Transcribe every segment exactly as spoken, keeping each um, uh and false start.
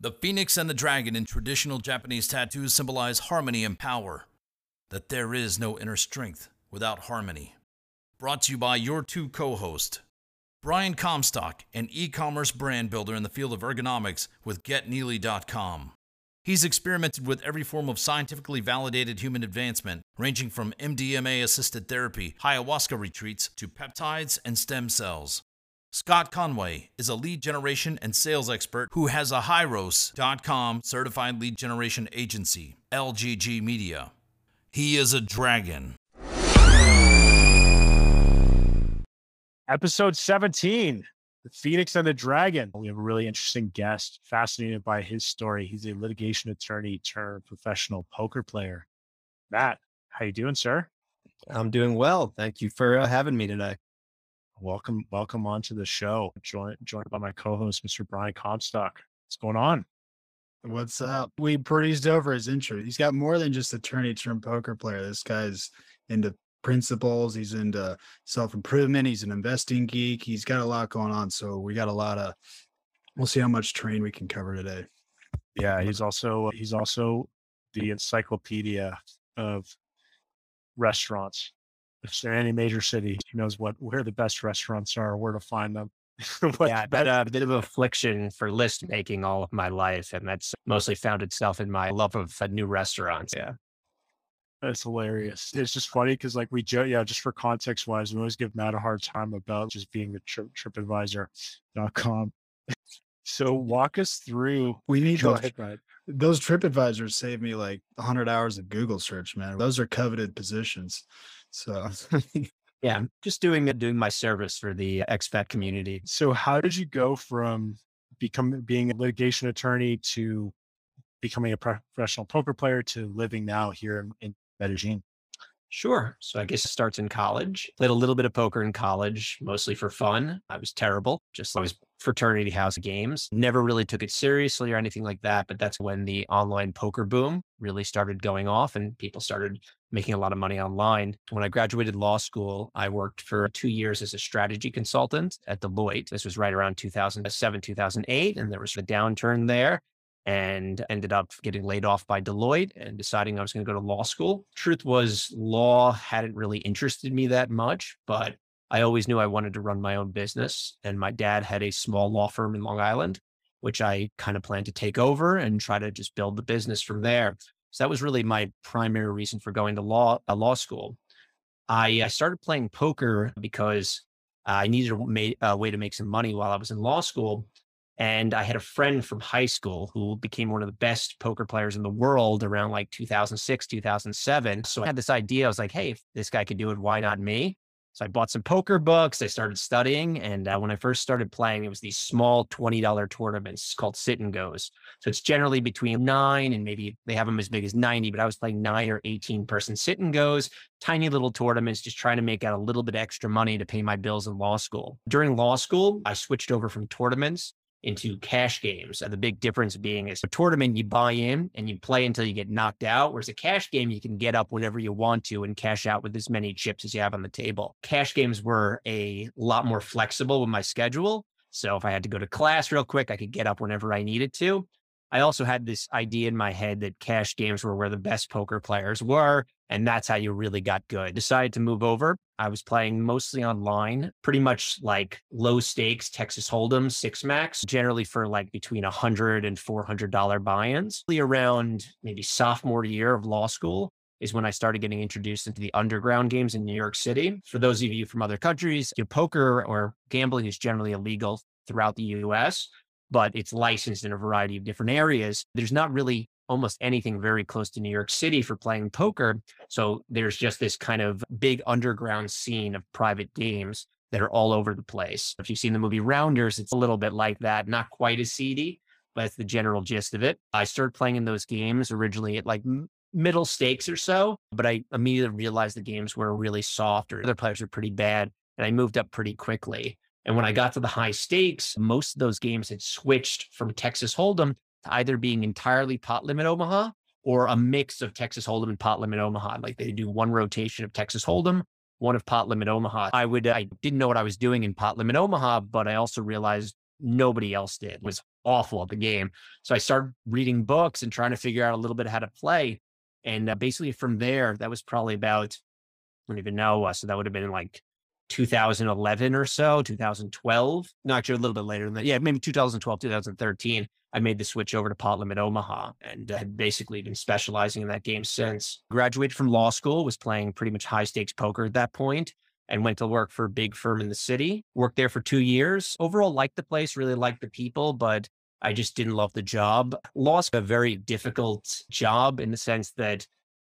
The phoenix and the dragon in traditional Japanese tattoos symbolize harmony and power. That there is no inner strength without harmony. Brought to you by your two co-hosts, Brian Comstock, an e-commerce brand builder in the field of ergonomics with Get Neely dot com. He's experimented with every form of scientifically validated human advancement, ranging from M D M A-assisted therapy, ayahuasca retreats, to peptides and stem cells. Scott Conway is a lead generation and sales expert who has a Hyros dot com certified lead generation agency, L G G Media. He is a dragon. Episode seventeen, The Phoenix and the Dragon. We have a really interesting guest, fascinated by his story. He's a litigation attorney turned professional poker player. Matt, how you doing, sir? I'm doing well. Thank you for uh, having me today. Welcome, welcome onto the show. Joined, joined by my co-host, Mister Brian Comstock. What's going on? What's up? We breezed over his intro. He's got more than just attorney turned poker player. This guy's into principles. He's into self-improvement. He's an investing geek. He's got a lot going on. So we got a lot of, we'll see how much terrain we can cover today. Yeah, he's also, he's also the encyclopedia of restaurants. If they're in any major city, he knows what, where the best restaurants are, where to find them. Yeah, I've had a bit of affliction for list making all of my life, and that's mostly found itself in my love of uh, new restaurants. Yeah. That's hilarious. It's just funny because, like, we joke, yeah, just for context wise, we always give Matt a hard time about just being the trip, tripadvisor dot com. So walk us through. We need Go those, ahead, Brian. those TripAdvisors save me like one hundred hours of Google search, man. Those are coveted positions. So yeah, I'm just doing doing my service for the expat community. So how did you go from becoming being a litigation attorney to becoming a professional poker player to living now here in, in Medellin? Sure. So I guess it starts in college. Played a little bit of poker in college, mostly for fun. I was terrible. Just I was fraternity house games. Never really took it seriously or anything like that. But that's when the online poker boom really started going off and people started making a lot of money online. When I graduated law school, I worked for two years as a strategy consultant at Deloitte. This was right around two thousand seven, two thousand eight. And there was a downturn there. And ended up getting laid off by Deloitte and deciding I was going to go to law school. Truth was, law hadn't really interested me that much, but I always knew I wanted to run my own business. And my dad had a small law firm in Long Island, which I kind of planned to take over and try to just build the business from there. So that was really my primary reason for going to law, uh, law school. I, I started playing poker because I needed a, ma- a way to make some money while I was in law school. And I had a friend from high school who became one of the best poker players in the world around like two thousand six, two thousand seven. So I had this idea. I was like, hey, if this guy could do it, why not me? So I bought some poker books. I started studying. And uh, when I first started playing, it was these small twenty dollars tournaments called sit and goes. So it's generally between nine and maybe they have them as big as ninety, but I was playing nine or eighteen person sit and goes, tiny little tournaments, just trying to make out a little bit extra money to pay my bills in law school. During law school, I switched over from tournaments into cash games. And the big difference being is a tournament, you buy in and you play until you get knocked out, whereas a cash game, you can get up whenever you want to and cash out with as many chips as you have on the table. Cash games were a lot more flexible with my schedule. So if I had to go to class real quick, I could get up whenever I needed to. I also had this idea in my head that cash games were where the best poker players were, and that's how you really got good. Decided to move over. I was playing mostly online, pretty much like low stakes Texas Hold'em, six max, generally for like between one hundred dollars and four hundred dollars buy-ins. Around maybe sophomore year of law school is when I started getting introduced into the underground games in New York City. For those of you from other countries, you know, poker or gambling is generally illegal throughout the U S, but it's licensed in a variety of different areas. There's not really almost anything very close to New York City for playing poker. So there's just this kind of big underground scene of private games that are all over the place. If you've seen the movie Rounders, it's a little bit like that, not quite as seedy, but that's the general gist of it. I started playing in those games originally at like middle stakes or so, but I immediately realized the games were really soft or other players were pretty bad. And I moved up pretty quickly. And when I got to the high stakes, most of those games had switched from Texas Hold'em to either being entirely pot limit Omaha or a mix of Texas Hold'em and pot limit Omaha. Like they do one rotation of Texas Hold'em, one of pot limit Omaha. I would, I didn't know what I was doing in pot limit Omaha, but I also realized nobody else did. It was awful at the game. So I started reading books and trying to figure out a little bit how to play. And uh, basically from there, that was probably about, I don't even know. Uh, so that would have been like two thousand eleven or so, two thousand twelve. No, actually a little bit later than that. Yeah, maybe two thousand twelve, two thousand thirteen. I made the switch over to Pot Limit Omaha and uh, had basically been specializing in that game since. Graduated from law school, was playing pretty much high stakes poker at that point, and went to work for a big firm in the city. Worked there for two years. Overall, liked the place, really liked the people, but I just didn't love the job. Law is a very difficult job in the sense that,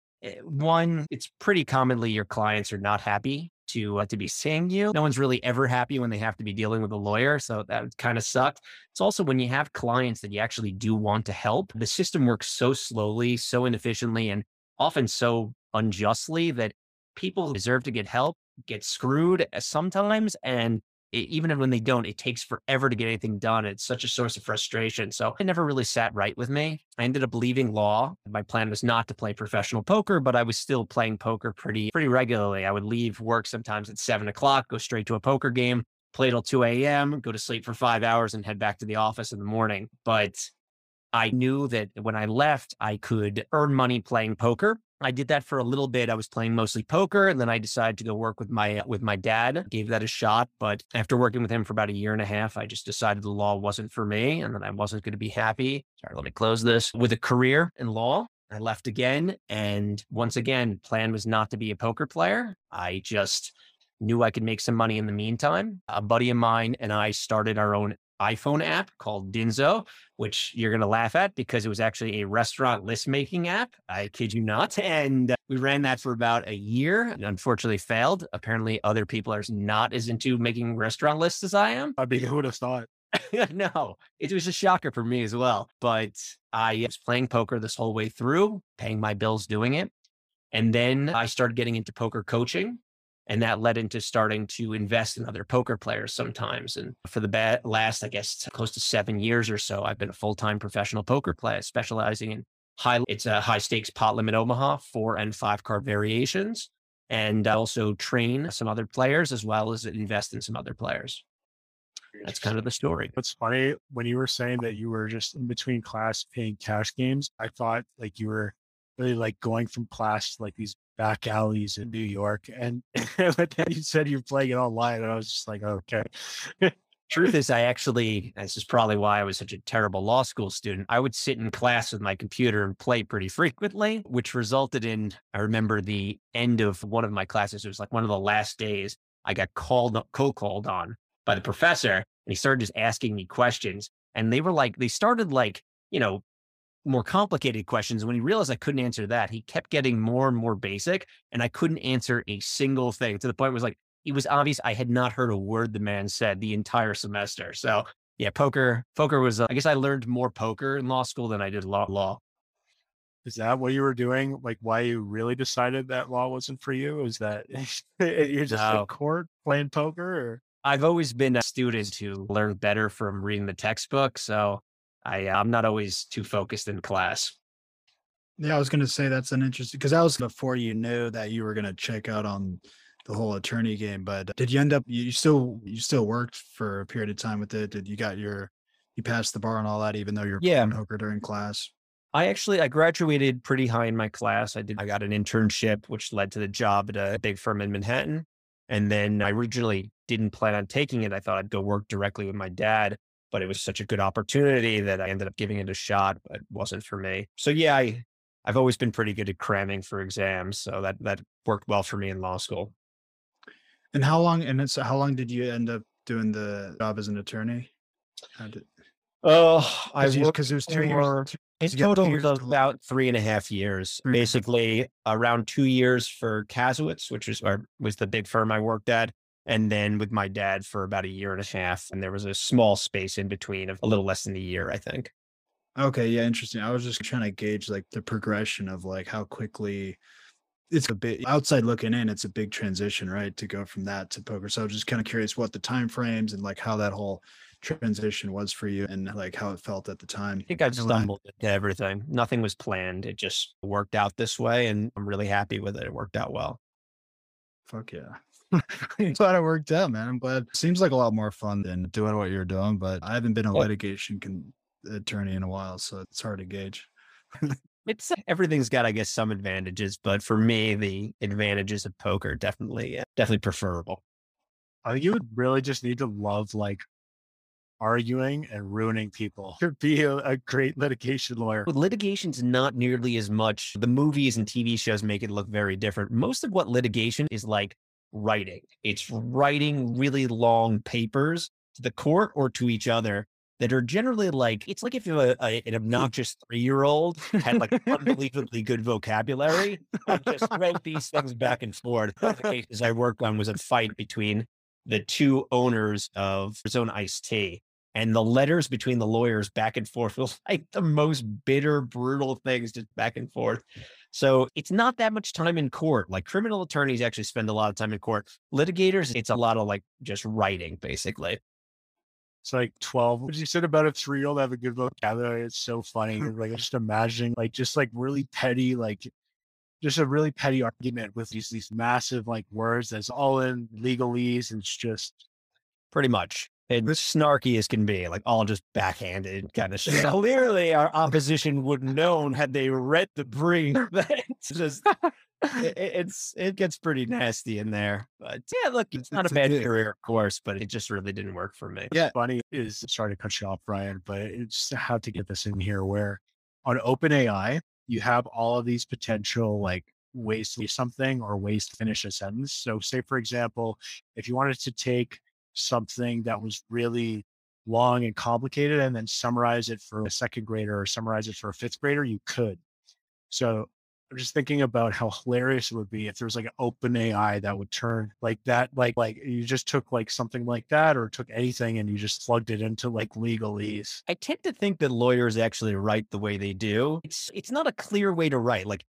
one, it's pretty commonly your clients are not happy to uh, to be seeing you. No one's really ever happy when they have to be dealing with a lawyer, so that kind of sucked. It's also when you have clients that you actually do want to help, the system works so slowly, so inefficiently, and often so unjustly that people who deserve to get help get screwed sometimes. And it, even when they don't, it takes forever to get anything done. It's such a source of frustration. So it never really sat right with me. I ended up leaving law. My plan was not to play professional poker, but I was still playing poker pretty, pretty regularly. I would leave work sometimes at seven o'clock, go straight to a poker game, play till two a.m., go to sleep for five hours and head back to the office in the morning. But I knew that when I left, I could earn money playing poker. I did that for a little bit. I was playing mostly poker, and then I decided to go work with my with my dad. Gave that a shot, but after working with him for about a year and a half, I just decided the law wasn't for me, and that I wasn't going to be happy. Sorry, let me close this. With a career in law, I left again, and once again, plan was not to be a poker player. I just knew I could make some money in the meantime. A buddy of mine and I started our own iPhone app called Dinzo, which you're going to laugh at because it was actually a restaurant list making app. I kid you not. And uh, we ran that for about a year and unfortunately failed. Apparently other people are not as into making restaurant lists as I am. I mean, who would have thought? No, it was a shocker for me as well. But I was playing poker this whole way through, paying my bills doing it. And then I started getting into poker coaching. And that led into starting to invest in other poker players sometimes. And for the ba- last, I guess, close to seven years or so, I've been a full-time professional poker player, specializing in high, it's a high stakes Pot Limit Omaha, four and five card variations. And I also train some other players as well as invest in some other players. That's kind of the story. What's funny, when you were saying that you were just in between class playing cash games, I thought like you were really like going from class to like these back alleys in New York. And but then you said you're playing it online, and I was just like, okay. Truth is, I actually, this is probably why I was such a terrible law school student. I would sit in class with my computer and play pretty frequently, which resulted in, I remember the end of one of my classes. It was like one of the last days I got called, cold called on by the professor, and he started just asking me questions. And they were like, they started like, you know, more complicated questions. When he realized I couldn't answer that, he kept getting more and more basic, and I couldn't answer a single thing, to the point where it was like, it was obvious I had not heard a word the man said the entire semester. So yeah, poker, poker was, uh, I guess I learned more poker in law school than I did law. law. Is that what you were doing? Like why you really decided that law wasn't for you? Is that you're just No. in court playing poker? Or? I've always been a student who learned better from reading the textbook. So I, I'm not always too focused in class. Yeah, I was going to say that's an interesting, because that was before you knew that you were going to check out on the whole attorney game. But did you end up, you still, you still worked for a period of time with it? Did you got your, you passed the bar and all that, even though you're Yeah. playing poker during class? I actually, I graduated pretty high in my class. I did, I got an internship, which led to the job at a big firm in Manhattan. And then I originally didn't plan on taking it. I thought I'd go work directly with my dad, but it was such a good opportunity that I ended up giving it a shot, but it wasn't for me. So yeah, I, I've always been pretty good at cramming for exams. So that, that worked well for me in law school. And how long, and it's, how long did you end up doing the job as an attorney? How did, Oh, I Because worked because it was two for, years. in you got total, two it years was to- about three and a half years. Three and a half. Basically, around two years for Kasowitz, which was or was the big firm I worked at, and then with my dad for about a year and a half. And there was a small space in between of a little less than a year, I think. Okay, yeah, interesting. I was just trying to gauge like the progression of like how quickly it's a bit outside looking in. It's a big transition, right, to go from that to poker. So I was just kind of curious what the time frames and like how that whole transition was for you and like how it felt at the time. I think I know that- stumbled into everything. Nothing was planned. It just worked out this way, and I'm really happy with it. It worked out well. Fuck yeah. I'm glad it worked out, man. I'm glad. Seems like a lot more fun than doing what you're doing, but I haven't been in Yeah. litigation con- attorney in a while, so it's hard to gauge. It's everything's got, I guess, some advantages, but for me, the advantages of poker definitely, uh, definitely preferable. I think you would really just need to love like arguing and ruining people to be a, a great litigation lawyer. With litigation's not nearly as much. The movies and T V shows make it look very different. Most of what litigation is like writing. It's writing really long papers to the court or to each other that are generally like, it's like if you have a, a, an obnoxious three-year-old had like unbelievably good vocabulary, and just write these things back and forth. One of the cases I worked on was a fight between the two owners of Arizona Iced Tea. And the letters between the lawyers back and forth was like the most bitter, brutal things, just back and forth. So it's not that much time in court. Like criminal attorneys actually spend a lot of time in court. Litigators, it's a lot of like just writing, basically. It's like twelve. What you said about a three-year-old have a good vocabulary. It's so funny. Like just imagining like just like really petty, like just a really petty argument with these these massive like words that's all in legalese. And it's just pretty much. It's snarky as can be, like all just backhanded kind of shit. Clearly, our opposition would have known had they read the brief. It's just, it, it's it gets pretty nasty in there. But yeah, look, it's not a bad career, of course, but it just really didn't work for me. Yeah, funny is sorry to cut you off, Brian, but it's how to get this in here. Where on OpenAI, you have all of these potential like ways to do something or ways to finish a sentence. So, say for example, if you wanted to take something that was really long and complicated and then summarize it for a second grader or summarize it for a fifth grader, you could. So I'm just thinking about how hilarious it would be if there was like an open A I that would turn like that, like, like you just took like something like that or took anything and you just plugged it into like legalese. I tend to think that lawyers actually write the way they do. It's, it's not a clear way to write. Like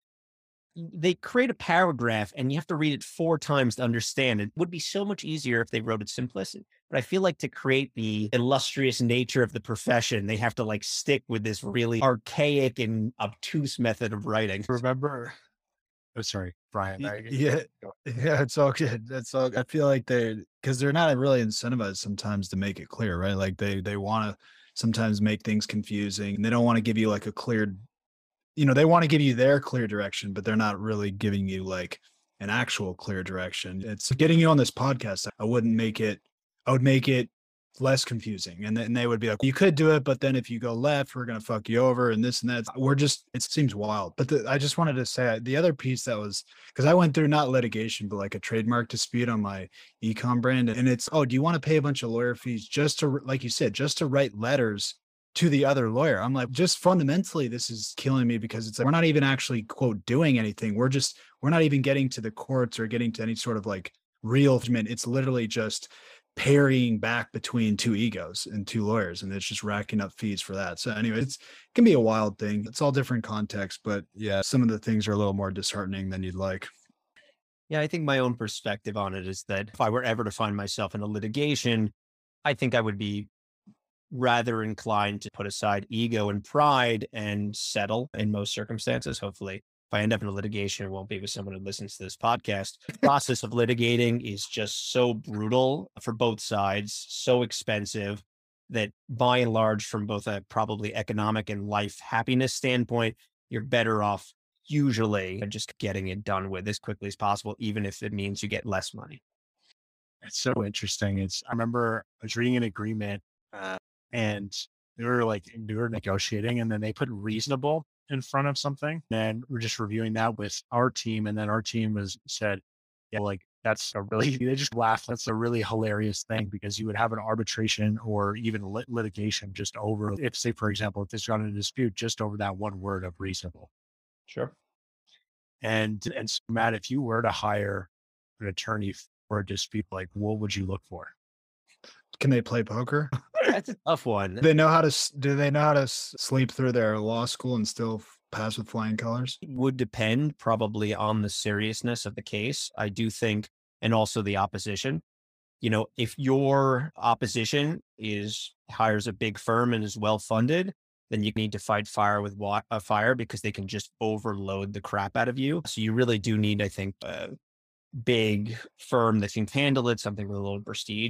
they create a paragraph and you have to read it four times to understand it. It would be so much easier if they wrote it simplistic. But I feel like to create the illustrious nature of the profession, they have to like stick with this really archaic and obtuse method of writing. Remember, oh, sorry, Brian. I, Yeah, yeah, it's all good. That's all. I feel like they, because they're not really incentivized sometimes to make it clear, right? Like they they want to sometimes make things confusing. And they don't want to give you like a clear, you know, they want to give you their clear direction, but they're not really giving you like an actual clear direction. It's getting you on this podcast. I wouldn't make it, I would make it less confusing. And then they would be like, you could do it, but then if you go left, we're going to fuck you over and this and that. We're just, it seems wild. But the, I just wanted to say the other piece that was, because I went through not litigation, but like a trademark dispute on my e-com brand. And it's, oh, do you want to pay a bunch of lawyer fees just to, like you said, just to write letters to the other lawyer? I'm like, just fundamentally, this is killing me because it's like, we're not even actually quote doing anything. We're just, we're not even getting to the courts or getting to any sort of like real judgment. It's literally just parrying back between two egos and two lawyers. And it's just racking up fees for that. So anyway, it's, it can be a wild thing. It's all different context, but yeah, some of the things are a little more disheartening than you'd like. Yeah, I think my own perspective on it is that if I were ever to find myself in a litigation, I think I would be rather inclined to put aside ego and pride and settle in most circumstances. Hopefully, if I end up in a litigation, it won't be with someone who listens to this podcast. The process of litigating is just so brutal for both sides, so expensive that by and large, from both a probably economic and life happiness standpoint, you're better off usually just getting it done with as quickly as possible, even if it means you get less money. It's so interesting. It's, I remember I was reading an agreement uh, and they were like, we were negotiating and then they put reasonable in front of something. And we're just reviewing that with our team. And then our team was said, yeah, like that's a really, they just laughed. That's a really hilarious thing because you would have an arbitration or even lit- litigation just over, if say, for example, if there's got a dispute just over that one word of reasonable. Sure. And, and so Matt, if you were to hire an attorney for a dispute, like what would you look for? Can they play poker? That's a tough one. Do they know how to, s- do they know how to s- sleep through their law school and still f- pass with flying colors? It would depend probably on the seriousness of the case. I do think, and also the opposition. You know, if your opposition is hires a big firm and is well funded, then you need to fight fire with wa- a fire because they can just overload the crap out of you. So you really do need, I think, a big firm that can handle it, something with a little prestige.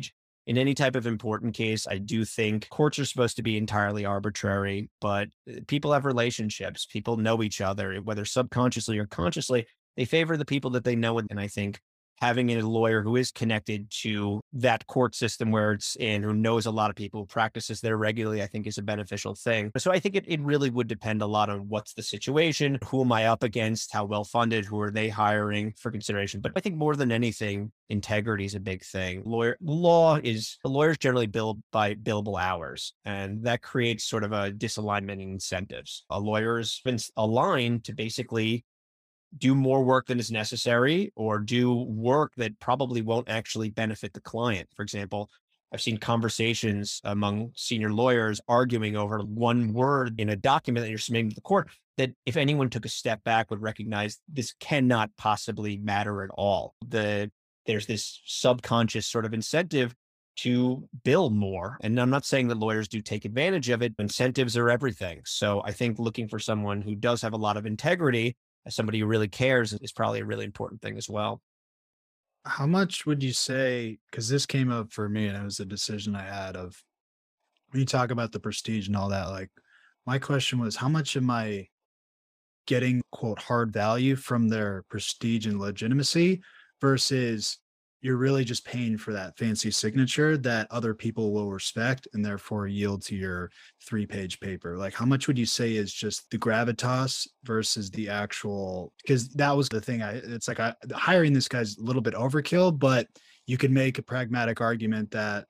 in any type of important case, I do think courts are supposed to be entirely arbitrary, but uh, people have relationships. People know each other, whether subconsciously or consciously. They favor the people that they know. And I think having a lawyer who is connected to that court system where it's in, who knows a lot of people, who practices there regularly, I think is a beneficial thing. So I think it, it really would depend a lot on what's the situation, who am I up against, how well funded, who are they hiring for consideration. But I think more than anything, integrity is a big thing. Lawyer law is, the lawyers generally bill by billable hours, and that creates sort of a disalignment in incentives. A lawyer has been aligned to basically do more work than is necessary, or do work that probably won't actually benefit the client. For example, I've seen conversations among senior lawyers arguing over one word in a document that you're submitting to the court that if anyone took a step back would recognize this cannot possibly matter at all. The, there's this subconscious sort of incentive to bill more. And I'm not saying that lawyers do take advantage of it. Incentives are everything. So I think looking for someone who does have a lot of integrity, as somebody who really cares, is probably a really important thing as well. How much would you say, because this came up for me and it was a decision I had of, when you talk about the prestige and all that, like my question was, how much am I getting quote hard value from their prestige and legitimacy versus you're really just paying for that fancy signature that other people will respect and therefore yield to your three page paper? Like, how much would you say is just the gravitas versus the actual, because that was the thing. I, it's like I, hiring this guy's a little bit overkill, but you could make a pragmatic argument that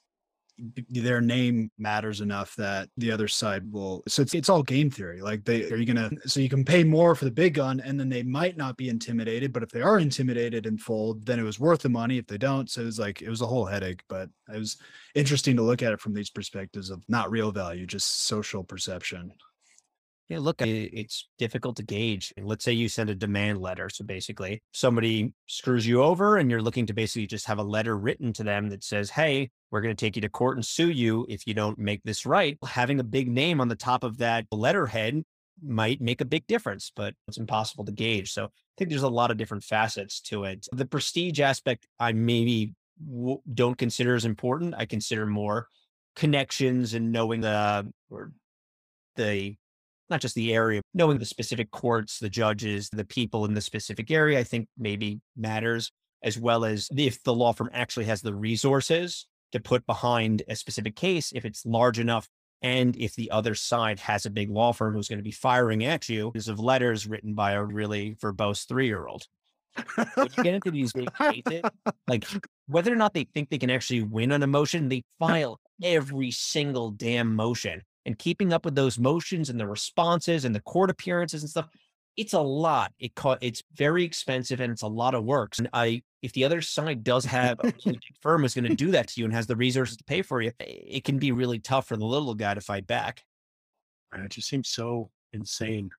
their name matters enough that the other side will. So it's, it's all game theory. Like they are you going to, so you can pay more for the big gun and then they might not be intimidated, but if they are intimidated and fold, then it was worth the money. If they don't, so it was like, it was a whole headache, but it was interesting to look at it from these perspectives of not real value, just social perception. Yeah, look, it's difficult to gauge. Let's say you send a demand letter. So basically somebody screws you over and you're looking to basically just have a letter written to them that says, hey, we're going to take you to court and sue you if you don't make this right. Having a big name on the top of that letterhead might make a big difference, but it's impossible to gauge. So I think there's a lot of different facets to it. The prestige aspect, I maybe w- don't consider as important. I consider more connections and knowing the, or the, not just the area, knowing the specific courts, the judges, the people in the specific area, I think maybe matters, as well as if the law firm actually has the resources to put behind a specific case, if it's large enough, and if the other side has a big law firm who's going to be firing at you because of letters written by a really verbose three-year-old. When you get into these big cases, like whether or not they think they can actually win on a motion, they file every single damn motion. And keeping up with those motions and the responses and the court appearances and stuff, it's a lot. It co- it's very expensive and it's a lot of work. And I, if the other side does have a big firm is going to do that to you and has the resources to pay for you, it can be really tough for the little guy to fight back. Man, it just seems so insane.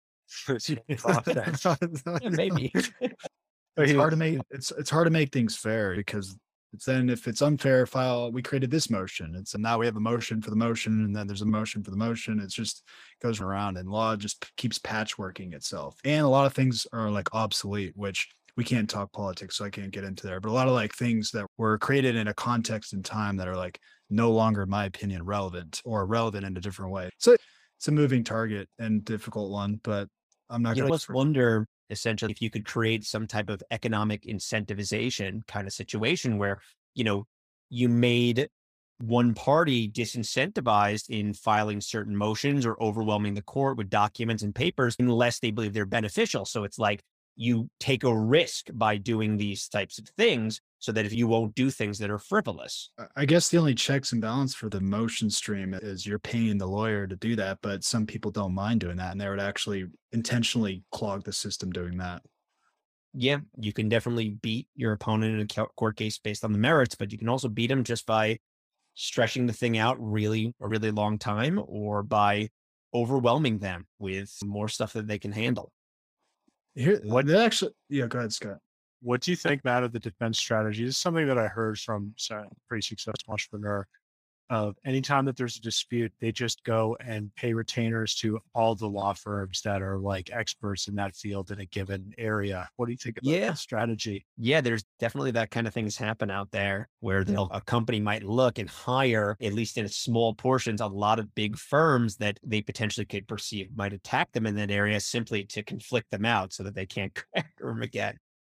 Yeah, maybe. It's hard to make it's it's hard to make things fair because it's then if it's unfair, file we created this motion. It's and now we have a motion for the motion, and then there's a motion for the motion. It's just goes around, and law just keeps patchworking itself. And a lot of things are like obsolete, which we can't talk politics, so I can't get into there. But a lot of like things that were created in a context and time that are like no longer, in my opinion, relevant or relevant in a different way. So it's a moving target and difficult one, but I'm not You going almost wonder essentially if you could create some type of economic incentivization kind of situation where, you know, you made one party disincentivized in filing certain motions or overwhelming the court with documents and papers unless they believe they're beneficial. So it's like you take a risk by doing these types of things so that if you won't do things that are frivolous. I guess the only checks and balance for the motion stream is you're paying the lawyer to do that, but some people don't mind doing that and they would actually intentionally clog the system doing that. Yeah, you can definitely beat your opponent in a court case based on the merits, but you can also beat them just by stretching the thing out really a really long time or by overwhelming them with more stuff that they can handle. Here, what they actually, yeah, go ahead, Scott. What do you think, Matt, of the defense strategy? This is something that I heard from a pretty successful entrepreneur. of anytime that there's a dispute, they just go and pay retainers to all the law firms that are like experts in that field in a given area. What do you think about Yeah. that strategy? Yeah, there's definitely that kind of things happen out there where they'll, a company might look and hire, at least in small portions, a lot of big firms that they potentially could perceive might attack them in that area simply to conflict them out so that they can't crack them again.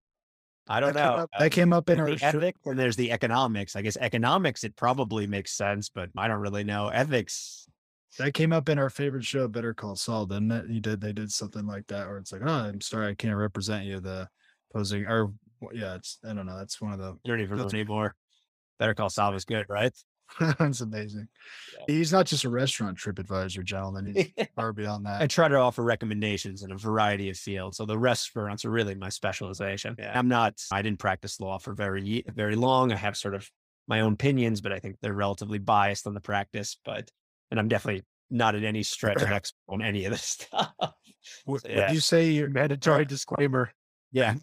I don't That came know. up, that came up in our The show. ethics and there's the economics. I guess economics, it probably makes sense, but I don't really know. Ethics, That came up in our favorite show, Better Call Saul, didn't it? You did. They did something like that, where it's like, oh, I'm sorry, I can't represent you. The opposing, or yeah, it's I don't know. That's one of the. I don't even know That's- anymore. Better Call Saul was good, right? That's amazing. Yeah. He's not just a restaurant trip advisor, gentlemen. He's far beyond I that. try to offer recommendations in a variety of fields. So the restaurants are really my specialization. Yeah. I'm not, I didn't practice law for very, ye- very long. I have sort of my own opinions, but I think they're relatively biased on the practice. But, and I'm definitely not at any stretch an expert on any of this stuff. Would, So, yeah. would you say you're Mandatory disclaimer. Yeah.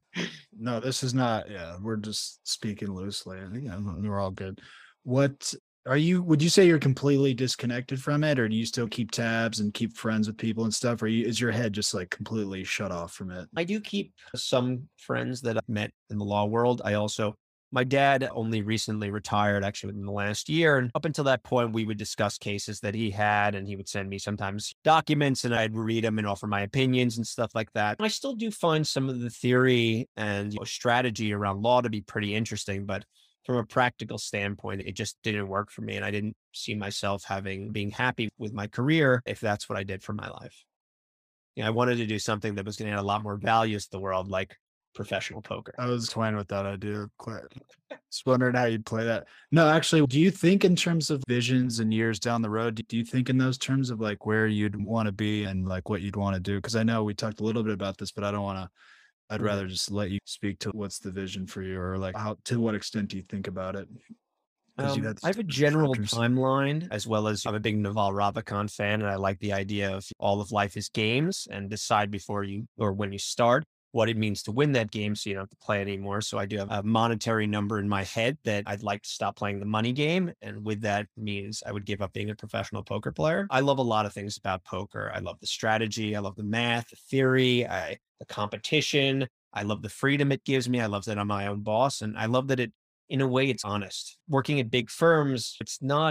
No, this is not. Yeah, we're just speaking loosely. I think yeah, we're all good. What are you? Would you say you're completely disconnected from it, or do you still keep tabs and keep friends with people and stuff? Or you, is your head just like completely shut off from it? I do keep some friends that I've met in the law world. I also, my dad only recently retired, actually within the last year. And up until that point, we would discuss cases that he had, and he would send me sometimes documents and I'd read them and offer my opinions and stuff like that. I still do find some of the theory and you know, strategy around law to be pretty interesting, but from a practical standpoint, it just didn't work for me. And I didn't see myself having, being happy with my career if that's what I did for my life. You know, I wanted to do something that was going to add a lot more values to the world, like professional poker. I was toying with that idea. Quite. Just wondering how you'd play that. No, actually, do you think in terms of visions and years down the road? Do you think in those terms of like where you'd want to be and like what you'd want to do? Because I know we talked a little bit about this, but I don't want to. I'd rather just let you speak to what's the vision for you, or like how to what extent do you think about it? 'Cause you've Um, had I have a different general chapters. timeline, as well as I'm a big Naval Ravikant fan, and I like the idea of all of life is games, and decide before you or when you start what it means to win that game, so you don't have to play anymore. So I do have a monetary number in my head that I'd like to stop playing the money game, and with that means I would give up being a professional poker player. I love a lot of things about poker. I love the strategy, I love the math, the theory, I, the competition. I love the freedom it gives me. I love that I'm my own boss, and I love that it, in a way, it's honest. Working at big firms, it's not,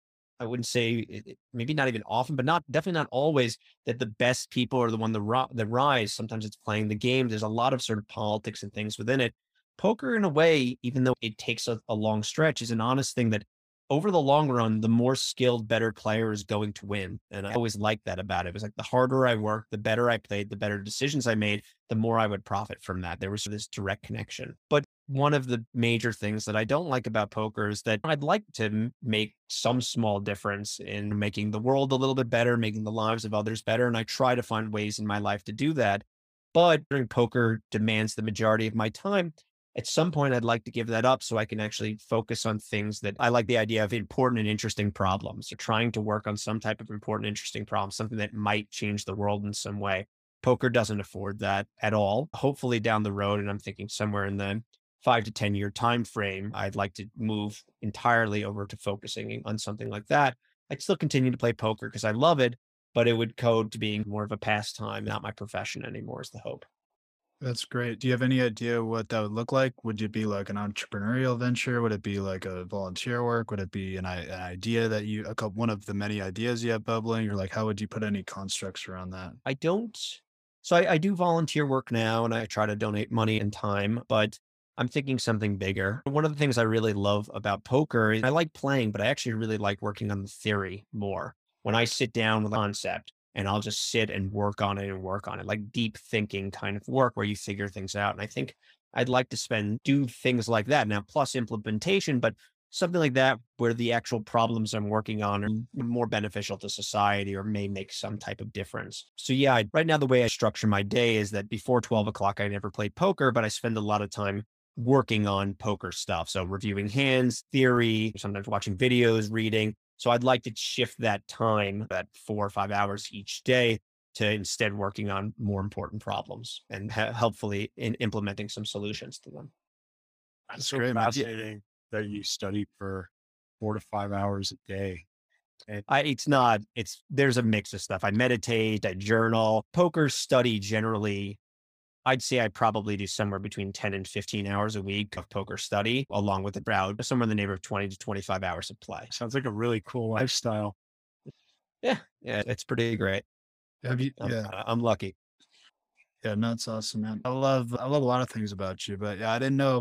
I wouldn't say, it, it- maybe not even often, but not definitely not always that the best people are the one that, ri- that rise. Sometimes it's playing the game. There's a lot of sort of politics and things within it. Poker, in a way, even though it takes a, a long stretch, is an honest thing that over the long run, the more skilled, better player is going to win. And I always liked that about it. It was like the harder I worked, the better I played, the better decisions I made, the more I would profit from that. There was this direct connection. But one of the major things that I don't like about poker is that I'd like to m- make some small difference in making the world a little bit better, making the lives of others better. And I try to find ways in my life to do that. But during poker demands the majority of my time. At some point, I'd like to give that up so I can actually focus on things that I like the idea of important and interesting problems, or trying to work on some type of important, interesting problem, something that might change the world in some way. Poker doesn't afford that at all. Hopefully down the road, and I'm thinking somewhere in the five to ten year time frame, I'd like to move entirely over to focusing on something like that. I'd still continue to play poker because I love it, but it would code to being more of a pastime, not my profession anymore, is the hope. That's great. Do you have any idea what that would look like? Would it be like an entrepreneurial venture? Would it be like a volunteer work? Would it be an, i- an idea that you, a couple, one of the many ideas you have bubbling? Or like, how would you put any constructs around that? I don't. So I, I do volunteer work now and I try to donate money and time, but I'm thinking something bigger. One of the things I really love about poker is I like playing, but I actually really like working on the theory more. When I sit down with a concept and I'll just sit and work on it and work on it, like deep thinking kind of work where you figure things out. And I think I'd like to spend, do things like that now, plus implementation, but something like that where the actual problems I'm working on are more beneficial to society or may make some type of difference. So yeah, I, right now, the way I structure my day is that before twelve o'clock, I never played poker, but I spend a lot of time working on poker stuff. So reviewing hands, theory, sometimes watching videos, reading. So I'd like to shift that time, that four or five hours each day, to instead working on more important problems and ha- helpfully in implementing some solutions to them. That's That's so great, man. fascinating that you studied for four to five hours a day. And I, it's not, it's, there's a mix of stuff. I meditate, I journal, poker study generally. I'd say I probably do somewhere between ten and fifteen hours a week of poker study, along with the crowd, somewhere in the neighborhood of twenty to twenty-five hours of play. sounds like a really cool lifestyle. Yeah. Yeah. It's pretty great. Have you? I'm, Yeah. uh, I'm lucky. Yeah. No, it's awesome, man. I love, I love a lot of things about you, but yeah, I didn't know.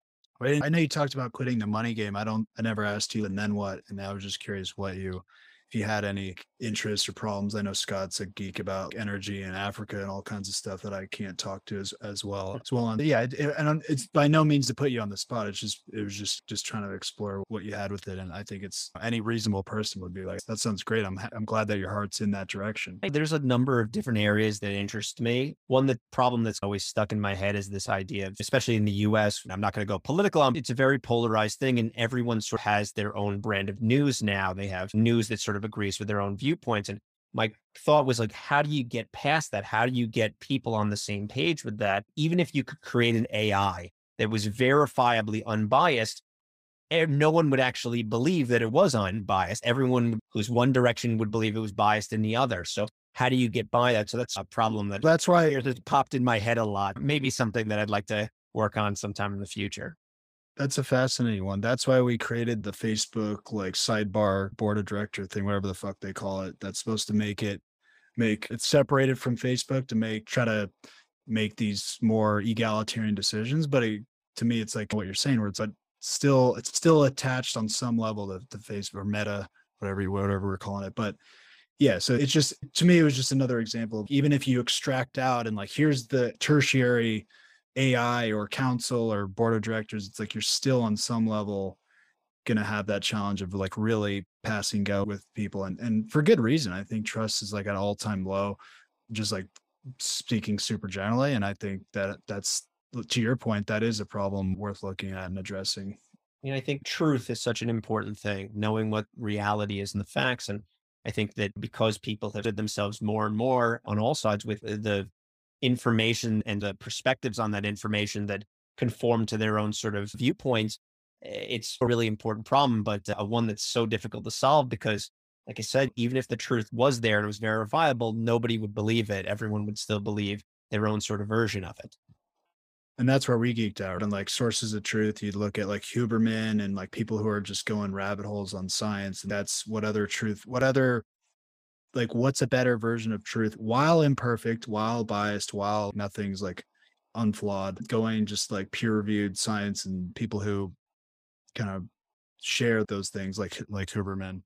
I didn't- I know you talked about quitting the money game. I don't, I never asked you, and then what? And I was just curious what you, if you had any interests or problems. I know Scott's a geek about energy in Africa and all kinds of stuff that I can't talk to as, as well as well on. Yeah. It, it- and it's by no means to put you on the spot. It's just, it was just, just trying to explore what you had with it. And I think it's any reasonable person would be like, that sounds great. I'm, ha- I'm glad that your heart's in that direction. Hey, there's a number of different areas that interest me. One that problem that's always stuck in my head is this idea of, especially in the U S, I'm not going to go political. um, It's a very polarized thing, and everyone sort of has their own brand of news now. They have news that sort of agrees with their own viewpoints. And my thought was like, how do you get past that? How do you get people on the same page with that? Even if you could create an A I that was verifiably unbiased, eh, no one would actually believe that it was unbiased. Everyone who's one direction would believe it was biased in the other. So how do you get by that? So that's a problem that That's why has popped in my head a lot. Maybe something that I'd like to work on sometime in the future. That's a fascinating one. That's why we created the Facebook like sidebar board of director thing, whatever the fuck they call it. That's supposed to make it make it separated from Facebook to make try to make these more egalitarian decisions. But it, to me, it's like what you're saying, where it's like still it's still attached on some level to, to Facebook or Meta, whatever you whatever we're calling it. But yeah, so it's just to me, it was just another example of even if you extract out and like here's the tertiary A I or council or board of directors, it's like you're still on some level going to have that challenge of like really passing go with people, and and for good reason. I think trust is like at an all-time low, just like speaking super generally. And I think that that's, to your point, that is a problem worth looking at and addressing. You know, I think truth is such an important thing, knowing what reality is and the facts. And I think that because people have said themselves more and more on all sides with the information and the perspectives on that information that conform to their own sort of viewpoints, it's a really important problem, but uh, one that's so difficult to solve because, like I said, even if the truth was there and it was verifiable, nobody would believe it. Everyone would still believe their own sort of version of it. And that's where we geeked out on like sources of truth. You'd look at like Huberman and like people who are just going rabbit holes on science. And that's what other truth, what other, like, what's a better version of truth while imperfect, while biased, while nothing's like unflawed, going just like peer reviewed science and people who kind of share those things like, like Huberman,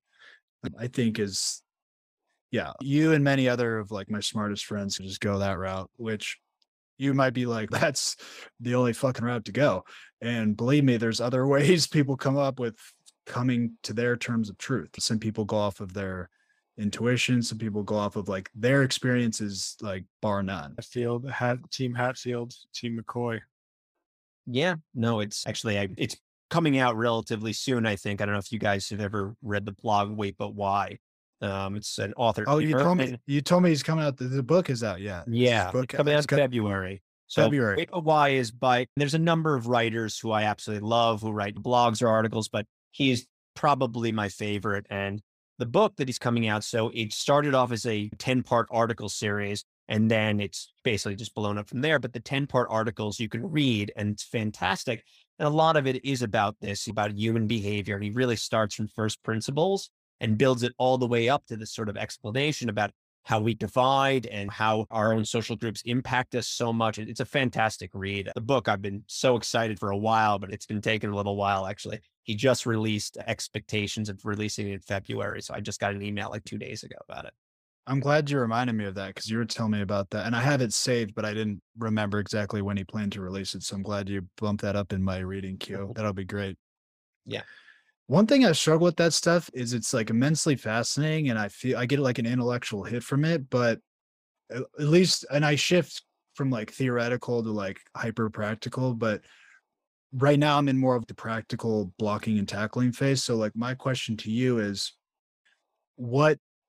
I think is, yeah, you and many other of like my smartest friends can just go that route, which you might be like, that's the only fucking route to go. And believe me, there's other ways people come up with coming to their terms of truth. Some people go off of their intuition. Some people go off of like their experiences, like bar none. Hatfield, Hat, Team Hatfield, Team McCoy. Yeah, no, it's actually, I, it's coming out relatively soon, I think. I don't know if you guys have ever read the blog Wait But Why. Um, it's an author. Oh, you told me, you told me he's coming out. The, the book is out. Yeah. Yeah. Book, It's coming out it's in got- February. So February. Wait But Why is by, there's a number of writers who I absolutely love who write blogs or articles, but he's probably my favorite. And the book that he's coming out, so it started off as a ten part article series, and then it's basically just blown up from there. But the ten part articles you can read, and it's fantastic. And a lot of it is about this, about human behavior. And he really starts from first principles and builds it all the way up to this sort of explanation about how we divide and how our own social groups impact us so much. It's a fantastic read. The book, I've been so excited for a while, but it's been taking a little while, actually. He just released expectations of releasing it in February. So I just got an email like two days ago about it. I'm glad you reminded me of that because you were telling me about that. And I have it saved, but I didn't remember exactly when he planned to release it. So I'm glad you bumped that up in my reading queue. That'll be great. Yeah. One thing I struggle with that stuff is it's like immensely fascinating and I feel I get like an intellectual hit from it, but at at least, and I shift from like theoretical to like hyper practical, but right now I'm in more of the practical blocking and tackling phase. So like my question to you is what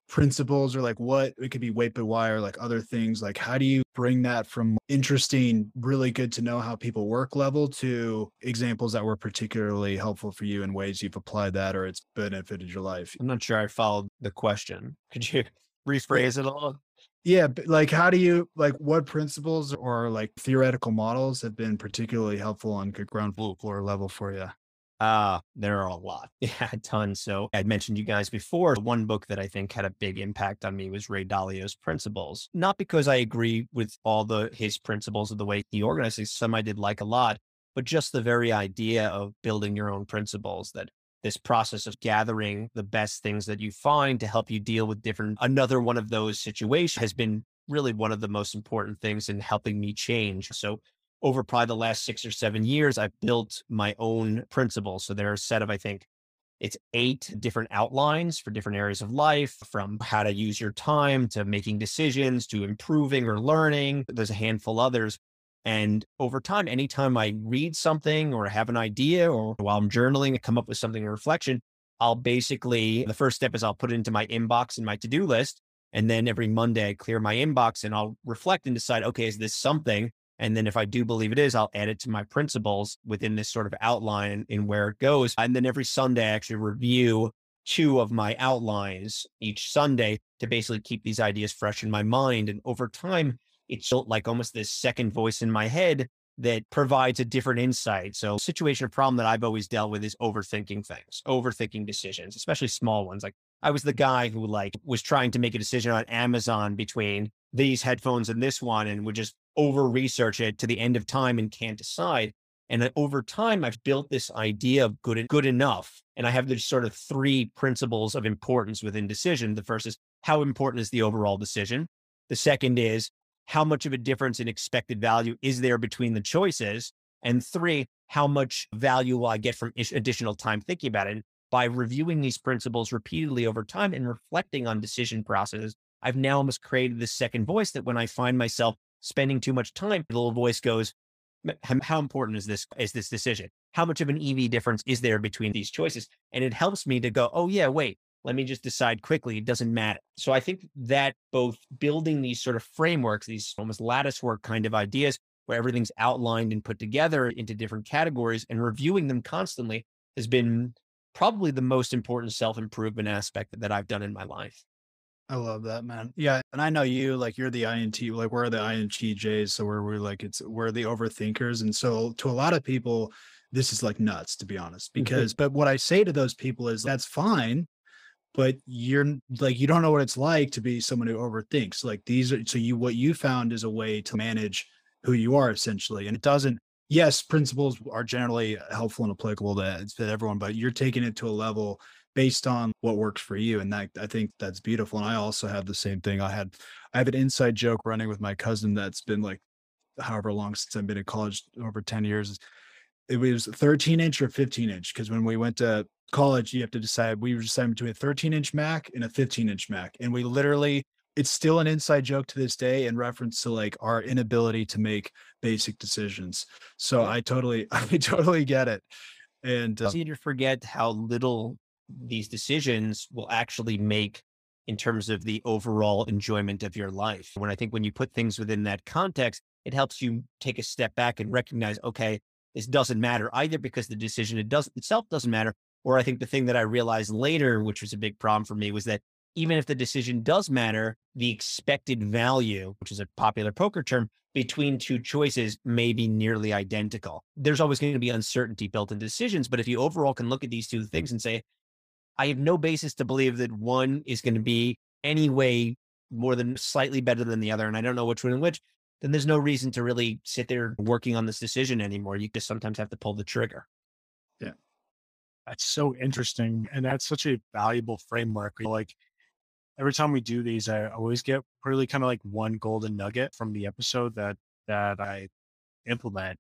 principles or like what it could be weight by wire, like other things? Like, how do you bring that from interesting, really good to know how people work level to examples that were particularly helpful for you in ways you've applied that or it's benefited your life? I'm not sure I followed the question. Could you rephrase it a little? Yeah, but like, how do you like what principles or like theoretical models have been particularly helpful on good ground floor level for you? Uh, there are a lot. Yeah, a ton. So I'd mentioned you guys before. One book that I think had a big impact on me was Ray Dalio's Principles. Not because I agree with all the his principles of the way he organizes, some I did like a lot, but just the very idea of building your own principles, that this process of gathering the best things that you find to help you deal with different, another one of those situations has been really one of the most important things in helping me change. So over probably the last six or seven years, I've built my own principles. So there are a set of, I think it's eight different outlines for different areas of life, from how to use your time to making decisions to improving or learning. There's a handful others. And over time, anytime I read something or have an idea, or while I'm journaling, I come up with something in reflection, I'll basically, the first step is I'll put it into my inbox in my to-do list. And then every Monday I clear my inbox and I'll reflect and decide, okay, is this something? And then if I do believe it is, I'll add it to my principles within this sort of outline in where it goes. And then every Sunday, I actually review two of my outlines each Sunday to basically keep these ideas fresh in my mind. And over time, it's built like almost this second voice in my head that provides a different insight. So situation or problem that I've always dealt with is overthinking things, overthinking decisions, especially small ones. Like I was the guy who like was trying to make a decision on Amazon between these headphones and this one, and would just over research it to the end of time and can't decide. And then over time, I've built this idea of good, good enough. And I have these sort of three principles of importance within decision. The first is, how important is the overall decision? The second is, how much of a difference in expected value is there between the choices? And three, how much value will I get from additional time thinking about it? And by reviewing these principles repeatedly over time and reflecting on decision processes, I've now almost created this second voice that when I find myself spending too much time, the little voice goes, how important is this, is this decision? How much of an E V difference is there between these choices? And it helps me to go, oh yeah, wait, let me just decide quickly. It doesn't matter. So I think that both building these sort of frameworks, these almost lattice work kind of ideas where everything's outlined and put together into different categories and reviewing them constantly has been probably the most important self-improvement aspect that I've done in my life. I love that, man. Yeah. And I know you, like you're the I N T, like we're the I N T Js. So we're, we're like, it's, we're the overthinkers. And so to a lot of people, this is like nuts, to be honest, because, but what I say to those people is that's fine, but you're like, you don't know what it's like to be someone who overthinks. Like these are, so you, what you found is a way to manage who you are essentially. And it doesn't, yes, principles are generally helpful and applicable to, to everyone, but you're taking it to a level based on what works for you. And that, I think that's beautiful. And I also have the same thing. I had, I have an inside joke running with my cousin that's been like, however long since I've been in college, over ten years. It was thirteen inch or fifteen inch. Cause when we went to college, you have to decide, we were deciding between a thirteen inch Mac and a fifteen inch Mac. And we literally, it's still an inside joke to this day in reference to like our inability to make basic decisions. So I totally, I totally get it. And uh, it's easy to forget how little these decisions will actually make in terms of the overall enjoyment of your life. When I think when you put things within that context, it helps you take a step back and recognize, okay, this doesn't matter either because the decision it does itself doesn't matter. Or I think the thing that I realized later, which was a big problem for me, was that even if the decision does matter, the expected value, which is a popular poker term, between two choices may be nearly identical. There's always going to be uncertainty built in decisions. But if you overall can look at these two things and say, I have no basis to believe that one is going to be any way more than slightly better than the other, and I don't know which one and which, then there's no reason to really sit there working on this decision anymore. You just sometimes have to pull the trigger. Yeah. That's so interesting. And that's such a valuable framework. Like every time we do these, I always get really kind of like one golden nugget from the episode that, that I implement.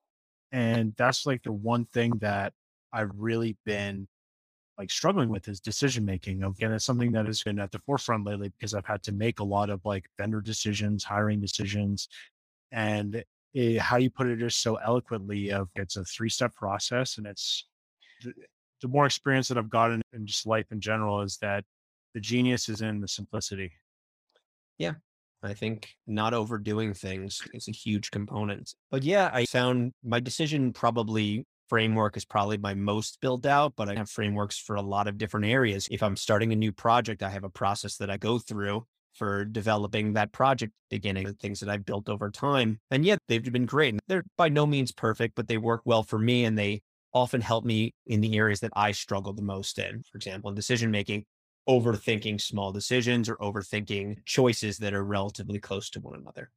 And that's like the one thing that I've really been like struggling with is decision making. Again, it's something that has been at the forefront lately because I've had to make a lot of like vendor decisions, hiring decisions, and it, how you put it just so eloquently of it's a three step process. And it's the, the more experience that I've gotten in just life in general is that the genius is in the simplicity. Yeah. I think not overdoing things is a huge component. But yeah, I found my decision probably framework is probably my most built out, but I have frameworks for a lot of different areas. If I'm starting a new project, I have a process that I go through for developing that project, beginning the things that I've built over time. And yet they've been great. And they're by no means perfect, but they work well for me. And they often help me in the areas that I struggle the most in. For example, in decision making, overthinking small decisions or overthinking choices that are relatively close to one another.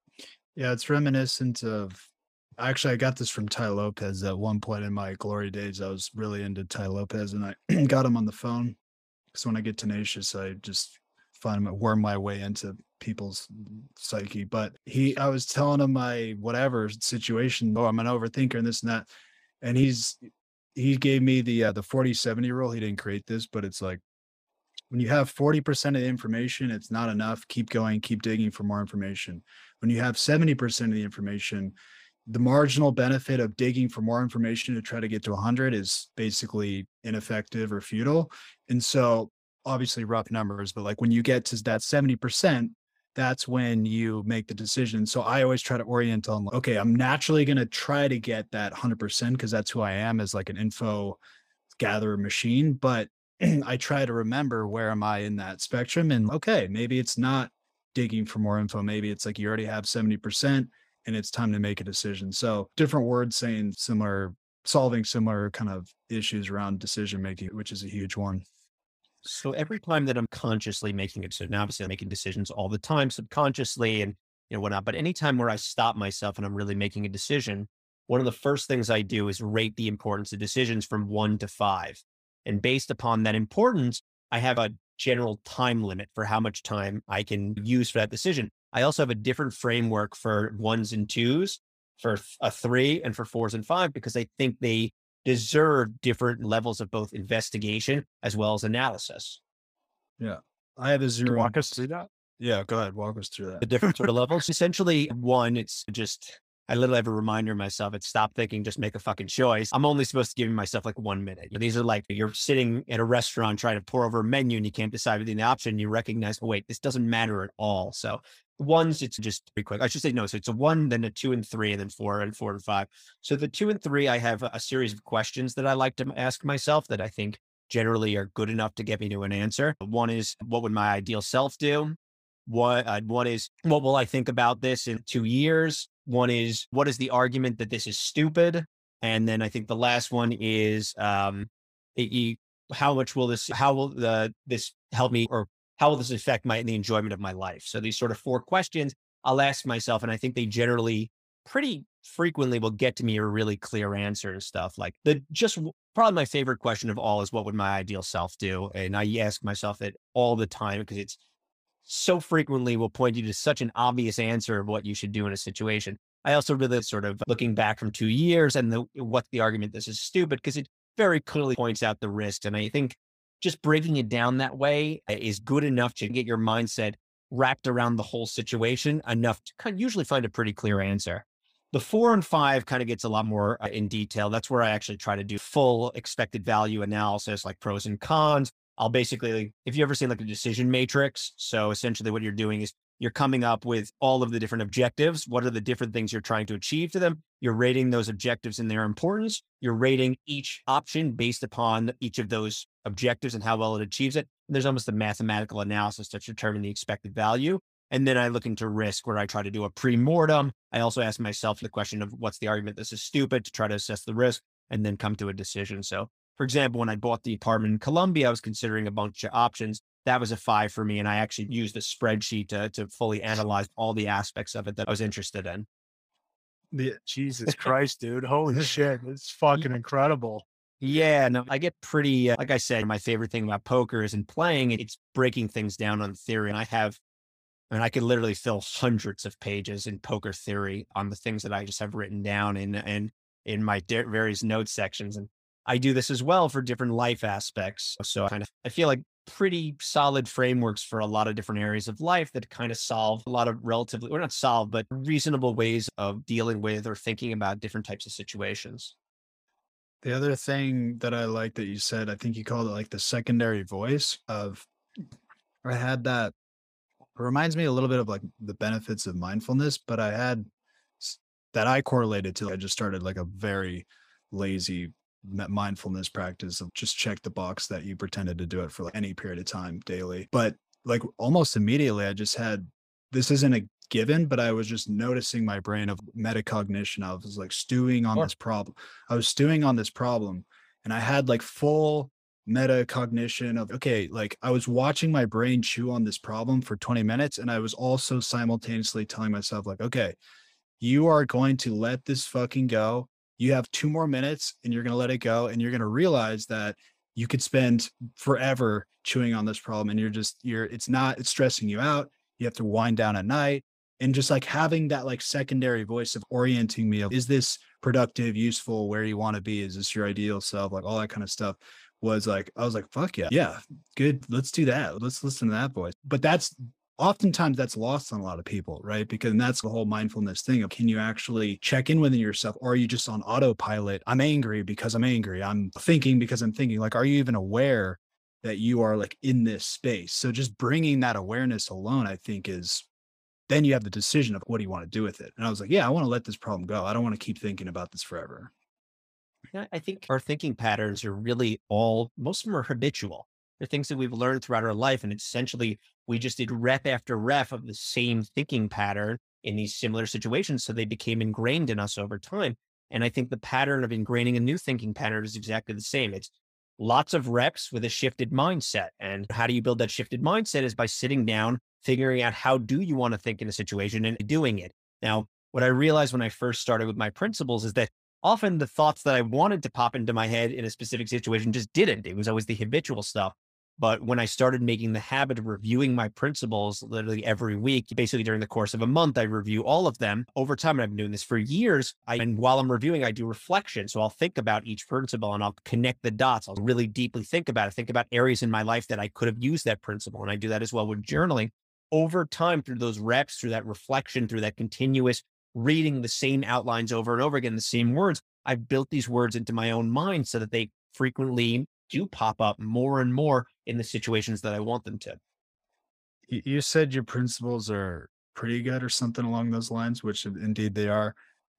Yeah, it's reminiscent of actually I got this from Tai Lopez at one point in my glory days. I was really into Tai Lopez and I got him on the phone because when I get tenacious, I just find him worm my way into people's psyche. But he I was telling him my whatever situation, oh, I'm an overthinker and this and that. And he's he gave me the uh, the forty seventy rule. He didn't create this, but it's like when you have forty percent of the information, it's not enough. Keep going, keep digging for more information. When you have seventy percent of the information, the marginal benefit of digging for more information to try to get to one hundred is basically ineffective or futile. And so, obviously, rough numbers, but like when you get to that seventy percent, that's when you make the decision. So I always try to orient on, okay, I'm naturally going to try to get that one hundred percent because that's who I am as like an info gatherer machine. But I try to remember where am I in that spectrum, and okay, maybe it's not digging for more info. Maybe it's like you already have seventy percent and it's time to make a decision. So different words saying similar, solving similar kind of issues around decision making, which is a huge one. So every time that I'm consciously making a decision, obviously I'm making decisions all the time, subconsciously and you know whatnot, but anytime where I stop myself and I'm really making a decision, one of the first things I do is rate the importance of decisions from one to five. And based upon that importance, I have a general time limit for how much time I can use for that decision. I also have a different framework for ones and twos, for a three and for fours and five, because I think they deserve different levels of both investigation as well as analysis. Yeah. I have a Can you zero. walk us through that? Yeah, go ahead. Walk us through The that. different sort of levels. Essentially, one, it's just, I literally have a reminder myself. It's stop thinking, just make a fucking choice. I'm only supposed to give myself like one minute. These are like, you're sitting at a restaurant trying to pour over a menu and you can't decide between the option. And you recognize, oh, wait, this doesn't matter at all. So ones, it's just pretty quick. I should say no. So it's a one, then a two and three, and then four and four and five. So the two and three, I have a series of questions that I like to ask myself that I think generally are good enough to get me to an answer. One is, what would my ideal self do? What, uh, one is, what will I think about this in two years? One is, what is the argument that this is stupid? And then I think the last one is, um, it, you, how much will this, how will the, this help me, or how will this affect my, the enjoyment of my life? So these sort of four questions I'll ask myself, and I think they generally pretty frequently will get to me a really clear answer and stuff. Like the, just probably my favorite question of all is, what would my ideal self do? And I ask myself it all the time because it's, so frequently will point you to such an obvious answer of what you should do in a situation. I also really sort of looking back from two years and the, what's the argument this is stupid, because it very clearly points out the risks. And I think just breaking it down that way is good enough to get your mindset wrapped around the whole situation enough to kind of usually find a pretty clear answer. The four and five kind of gets a lot more uh, in detail. That's where I actually try to do full expected value analysis, like pros and cons. I'll basically, if you ever seen like a decision matrix, so essentially what you're doing is you're coming up with all of the different objectives. What are the different things you're trying to achieve to them? You're rating those objectives and their importance. You're rating each option based upon each of those objectives and how well it achieves it. And there's almost a mathematical analysis to determine the expected value. And then I look into risk, where I try to do a pre-mortem. I also ask myself the question of what's the argument this is stupid, to try to assess the risk and then come to a decision. So for example, when I bought the apartment in Colombia, I was considering a bunch of options. That was a five for me. And I actually used a spreadsheet to, to fully analyze all the aspects of it that I was interested in. The, Jesus Christ, dude. Holy shit. It's fucking incredible. Yeah, no, I get pretty, uh, like I said, my favorite thing about poker is in playing, it's breaking things down on theory. And I have, I mean, I could literally fill hundreds of pages in poker theory on the things that I just have written down in, in, in my various notes sections. And I do this as well for different life aspects. So I kind of, I feel like pretty solid frameworks for a lot of different areas of life that kind of solve a lot of relatively, or not solve, but reasonable ways of dealing with or thinking about different types of situations. The other thing that I like that you said, I think you called it like the secondary voice of I had that. It reminds me a little bit of like the benefits of mindfulness, but I had s- that I correlated to. I just started like a very lazy mi- mindfulness practice of just check the box that you pretended to do it for like any period of time daily. But like almost immediately, I just had this isn't a given, but I was just noticing my brain of metacognition. I was like stewing on Sure. this problem. I was stewing on this problem, and I had like full metacognition of okay, like I was watching my brain chew on this problem for twenty minutes, and I was also simultaneously telling myself like, okay, you are going to let this fucking go. You have two more minutes and you're going to let it go. And you're going to realize that you could spend forever chewing on this problem. And you're just, you're, it's not, it's stressing you out. You have to wind down at night. And just like having that like secondary voice of orienting me of, is this productive, useful, where you want to be? Is this your ideal self? Like all that kind of stuff was like, I was like, fuck yeah. Yeah. Good. Let's do that. Let's listen to that voice. But that's, oftentimes that's lost on a lot of people, right? Because that's the whole mindfulness thing of can you actually check in within yourself, or are you just on autopilot? I'm angry because I'm angry. I'm thinking because I'm thinking. Like, are you even aware that you are like in this space? So just bringing that awareness alone, I think is then you have the decision of what do you want to do with it? And I was like, yeah, I want to let this problem go. I don't want to keep thinking about this forever. Yeah, I think our thinking patterns are really all, most of them are habitual. They're things that we've learned throughout our life. And essentially, we just did rep after rep of the same thinking pattern in these similar situations. So they became ingrained in us over time. And I think the pattern of ingraining a new thinking pattern is exactly the same. It's lots of reps with a shifted mindset. And how do you build that shifted mindset is by sitting down, figuring out how do you want to think in a situation and doing it. Now, what I realized when I first started with my principles is that often the thoughts that I wanted to pop into my head in a specific situation just didn't. It was always the habitual stuff. But when I started making the habit of reviewing my principles literally every week, basically during the course of a month, I review all of them over time. And I've been doing this for years. I, and while I'm reviewing, I do reflection. So I'll think about each principle and I'll connect the dots. I'll really deeply think about it, think about areas in my life that I could have used that principle. And I do that as well with journaling. Over time, through those reps, through that reflection, through that continuous reading the same outlines over and over again, the same words, I've built these words into my own mind so that they frequently do pop up more and more in the situations that I want them to. You you said your principles are pretty good or something along those lines, which indeed they are.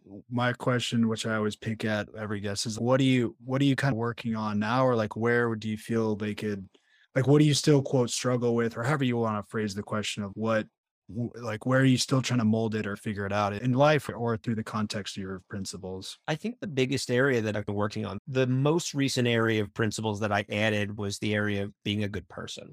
My question, which I always pick at every guest, is what do you what are you kind of working on now, or like where do you feel they could, like what do you still quote struggle with, or however you want to phrase the question of what w- like where are you still trying to mold it or figure it out in life or through the context of your principles? I think the biggest area that I've been working on, the most recent area of principles that I added was the area of being a good person.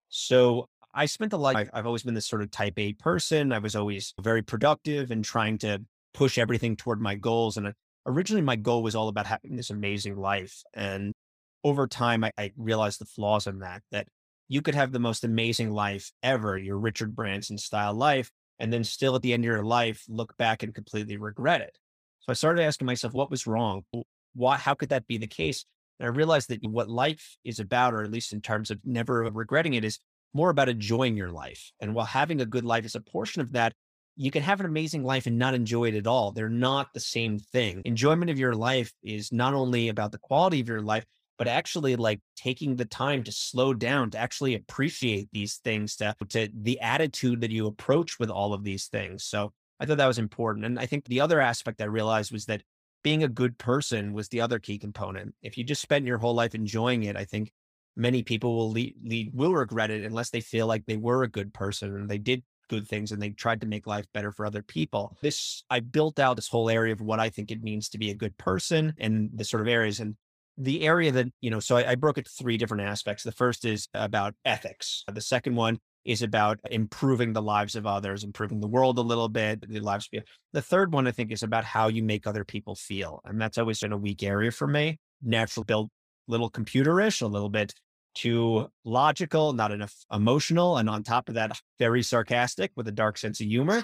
So I spent a lot, I've, I've always been this sort of type A person. I was always very productive and trying to push everything toward my goals. And uh, originally my goal was all about having this amazing life. And over time, I, I realized the flaws in that, that you could have the most amazing life ever, your Richard Branson style life, and then still at the end of your life, look back and completely regret it. So I started asking myself, what was wrong? Why, how could that be the case? And I realized that what life is about, or at least in terms of never regretting it, is more about enjoying your life. And while having a good life is a portion of that, you can have an amazing life and not enjoy it at all. They're not the same thing. Enjoyment of your life is not only about the quality of your life, but actually like taking the time to slow down, to actually appreciate these things, to, to the attitude that you approach with all of these things. So I thought that was important. And I think the other aspect I realized was that being a good person was the other key component. If you just spent your whole life enjoying it, I think many people will lead, lead, will regret it unless they feel like they were a good person and they did good things and they tried to make life better for other people. This, I built out this whole area of what I think it means to be a good person and the sort of areas. And the area that, you know, so I, I broke it to three different aspects. The first is about ethics. The second one is about improving the lives of others, improving the world a little bit, the lives of people. The third one, I think, is about how you make other people feel. And that's always been a weak area for me. Naturally built a little computerish, a little bit too logical, not enough emotional. And on top of that, very sarcastic with a dark sense of humor.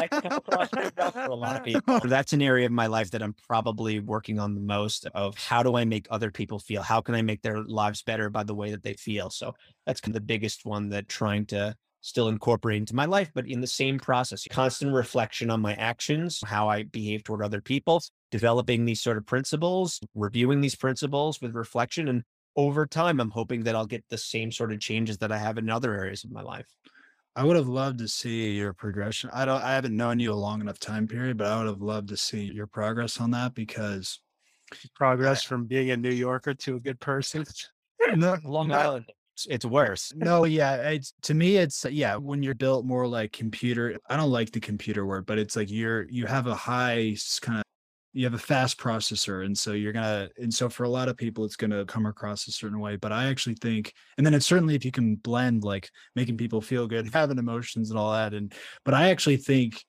For a lot of people. That's an area of my life that I'm probably working on the most of how do I make other people feel? How can I make their lives better by the way that they feel? So that's kind of the biggest one that trying to still incorporate into my life, but in the same process, constant reflection on my actions, how I behave toward other people, developing these sort of principles, reviewing these principles with reflection, and over time, I'm hoping that I'll get the same sort of changes that I have in other areas of my life. I would have loved to see your progression. I don't I haven't known you a long enough time period, but I would have loved to see your progress on that because Progress from being a New Yorker to a good person. no, Long no, Island, it's, it's worse. no, yeah, it's to me, it's yeah, when you're built more like computer, I don't like the computer word, but it's like you're you have a high kind of you have a fast processor, and so you're gonna and so for a lot of people, it's gonna come across a certain way. But I actually think, and then it's certainly if you can blend like making people feel good, having emotions and all that, and but I actually think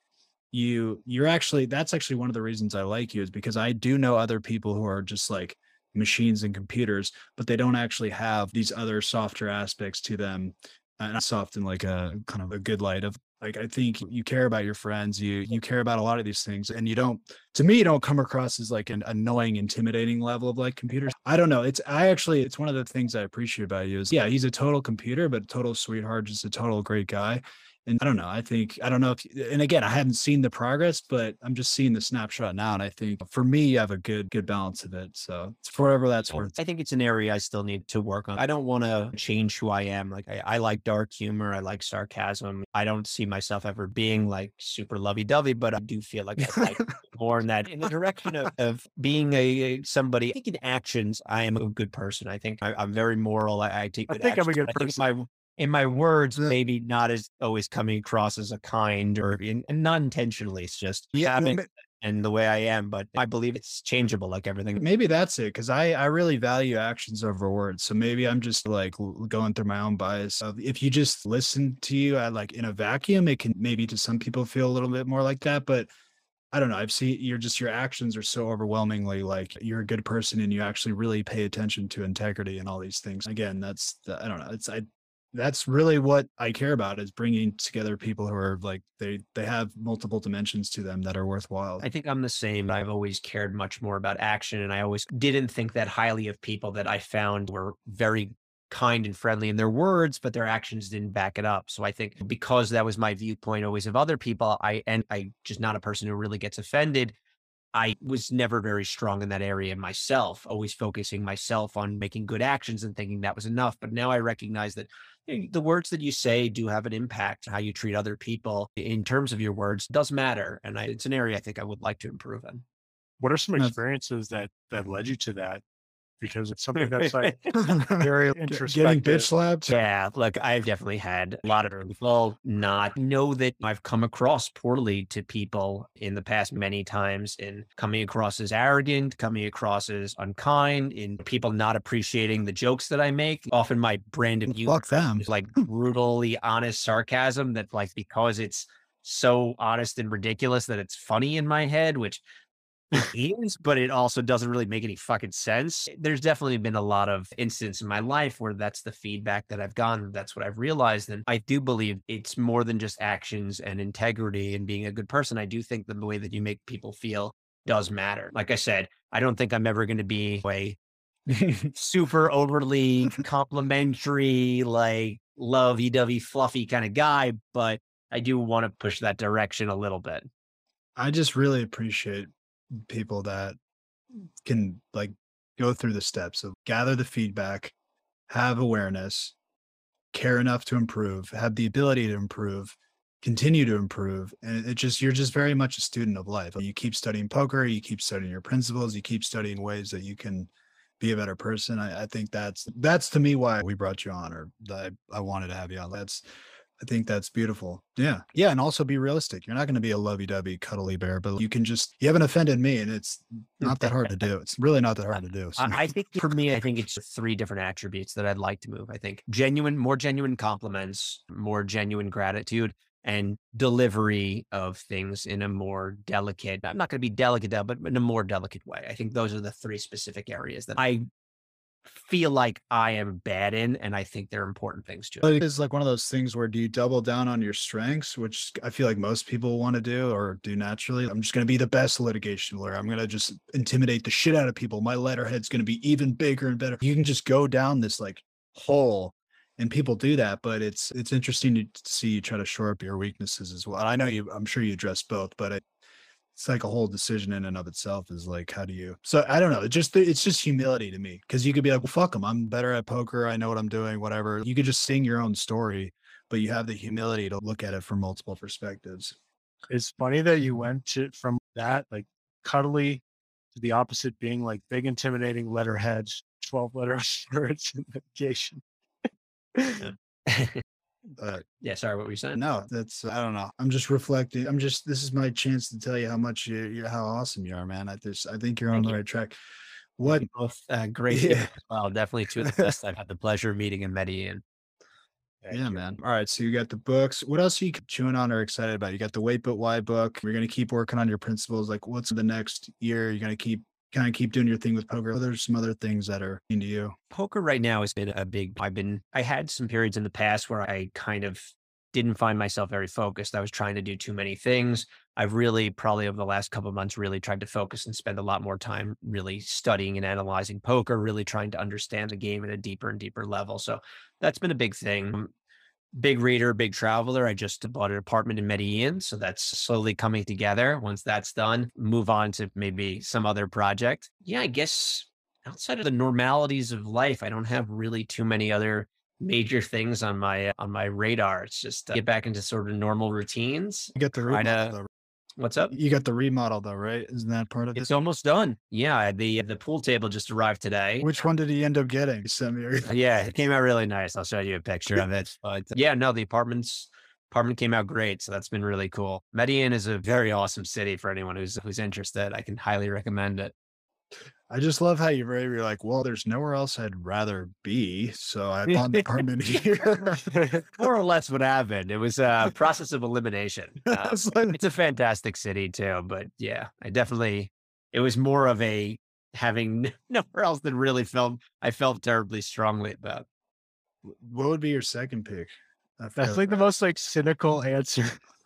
you you're actually that's actually one of the reasons I like you is because I do know other people who are just like machines and computers, but they don't actually have these other softer aspects to them. And not soft in like a kind of a good light of like I think you care about your friends, you you care about a lot of these things, and you don't to me you don't come across as like an annoying, intimidating level of like computers. I don't know. It's I actually it's one of the things I appreciate about you is yeah, he's a total computer, but a total sweetheart, just a total great guy. And I don't know. I think I don't know if, and again, I haven't seen the progress, but I'm just seeing the snapshot now, and I think for me, you have a good good balance of it. So it's for whatever that's worth. I think it's an area I still need to work on. I don't want to change who I am. Like I, I like dark humor. I like sarcasm. I don't see myself ever being like super lovey-dovey, but I do feel like I like more in that in the direction of, of being a, a somebody. I think in actions, I am a good person. I think I, I'm very moral. I, I take I good think I'm a actions, good but I think person. my in my words, maybe not as always coming across as a kind or in, and not intentionally. It's just Yeah, habit ma- and the way I am. But I believe it's changeable, like everything. maybe that's it because I I really value actions over words. So maybe I'm just like l- going through my own bias of if you just listen to you at like in a vacuum, it can maybe to some people feel a little bit more like that, but. I don't know. I've seen you're just your actions are so overwhelmingly like you're a good person and you actually really pay attention to integrity and all these things. Again, that's the, I don't know. It's I that's really what I care about is bringing together people who are like they they have multiple dimensions to them that are worthwhile. I think I'm the same. I've always cared much more about action, and I always didn't think that highly of people that I found were very kind and friendly in their words, but their actions didn't back it up. So I think because that was my viewpoint always of other people, I and I just not a person who really gets offended. I was never very strong in that area myself, always focusing myself on making good actions and thinking that was enough. But now I recognize that you know, the words that you say do have an impact. How you treat other people in terms of your words does matter. And I, it's an area I think I would like to improve in. What are some That's- experiences that that led you to that? Because it's something that's like very Getting introspective. bitch slapped. Yeah, look, I've definitely had a lot of people not know that I've come across poorly to people in the past many times in coming across as arrogant, coming across as unkind, in people not appreciating the jokes that I make. Often my brand of humor Fuck them. is like brutally honest sarcasm that like because it's so honest and ridiculous that it's funny in my head, which it is, but it also doesn't really make any fucking sense. There's definitely been a lot of instances in my life where that's the feedback that I've gotten. That's what I've realized. And I do believe it's more than just actions and integrity and being a good person. I do think that the way that you make people feel does matter. Like I said, I don't think I'm ever going to be a super overly complimentary, like lovey-dovey, fluffy kind of guy, but I do want to push that direction a little bit. I just really appreciate people that can like go through the steps of gather the feedback, have awareness, care enough to improve, have the ability to improve, continue to improve. And it just, you're just very much a student of life. You keep studying poker, you keep studying your principles, you keep studying ways that you can be a better person. I, I think that's, that's to me why we brought you on or that I, I wanted to have you on. That's, I think that's beautiful. Yeah. Yeah. And also be realistic. You're not going to be a lovey-dovey cuddly bear, but you can just, you haven't offended me and it's not that hard to do. It's really not that hard to do. So. I, I think for me, I think it's three different attributes that I'd like to move. I think genuine, more genuine compliments, more genuine gratitude, and delivery of things in a more delicate, I'm not going to be delicate, but in a more delicate way. I think those are the three specific areas that I feel like I am bad in, and I think they're important things too. But it is like one of those things where do you double down on your strengths, which I feel like most people want to do or do naturally. I'm just going to be the best litigation lawyer. I'm going to just intimidate the shit out of people. My letterhead's going to be even bigger and better. You can just go down this like hole and people do that, but it's, it's interesting to see you try to shore up your weaknesses as well. I know you, I'm sure you address both, but it, it's like a whole decision in and of itself is like, how do you, so I don't know. It just, it's just humility to me. Cause you could be like, well, fuck them. I'm better at poker. I know what I'm doing, whatever. You could just sing your own story, but you have the humility to look at it from multiple perspectives. It's funny that you went to from that like cuddly to the opposite being like big, intimidating letterheads, twelve letter words in navigation. Uh, Yeah, sorry, what were you saying? no, that's, I don't know. I'm just reflecting. I'm just, this is my chance to tell you how much you, you how awesome you are, man. I just, I think you're on Thank the you. right track. What? Both uh, great Yeah. people as well. Definitely two of the best I've had the pleasure of meeting in Medellin. Yeah, man. All right. So you got the books. What else are you chewing on or excited about? You got the Wait But Why book. You're going to keep working on your principles. Like, what's the next year? You're going to keep kind of keep doing your thing with poker. There's some other things that are into you. Poker right now has been a big, I've been, I had some periods in the past where I kind of didn't find myself very focused. I was trying to do too many things. I've really probably over the last couple of months really tried to focus and spend a lot more time really studying and analyzing poker, really trying to understand the game at a deeper and deeper level. So that's been a big thing. Big reader, big traveler. I just bought an apartment in Medellin. So that's slowly coming together. Once that's done, move on to maybe some other project. Yeah, I guess outside of the normalities of life, I don't have really too many other major things on my on my radar. It's just uh, get back into sort of normal routines. You got the Try remodel, to, though. what's up? You got the remodel though, right? Isn't that part of it? It's almost done. Yeah, the the pool table just arrived today. Which one did he end up getting? You sent me everything. Yeah, it came out really nice. I'll show you a picture of it. But yeah, no, the apartments apartment came out great. So that's been really cool. Medellin is a very awesome city for anyone who's who's interested. I can highly recommend it. I just love how you're very, you're like, well, there's nowhere else I'd rather be. So I bought an apartment here. More or less what happened. It was a process of elimination. Uh, It's like- it's a fantastic city too, but yeah, I definitely, it was more of a having nowhere else that really felt, I felt terribly strongly about. what would be your second pick? I That's forgot. like the most like cynical answer.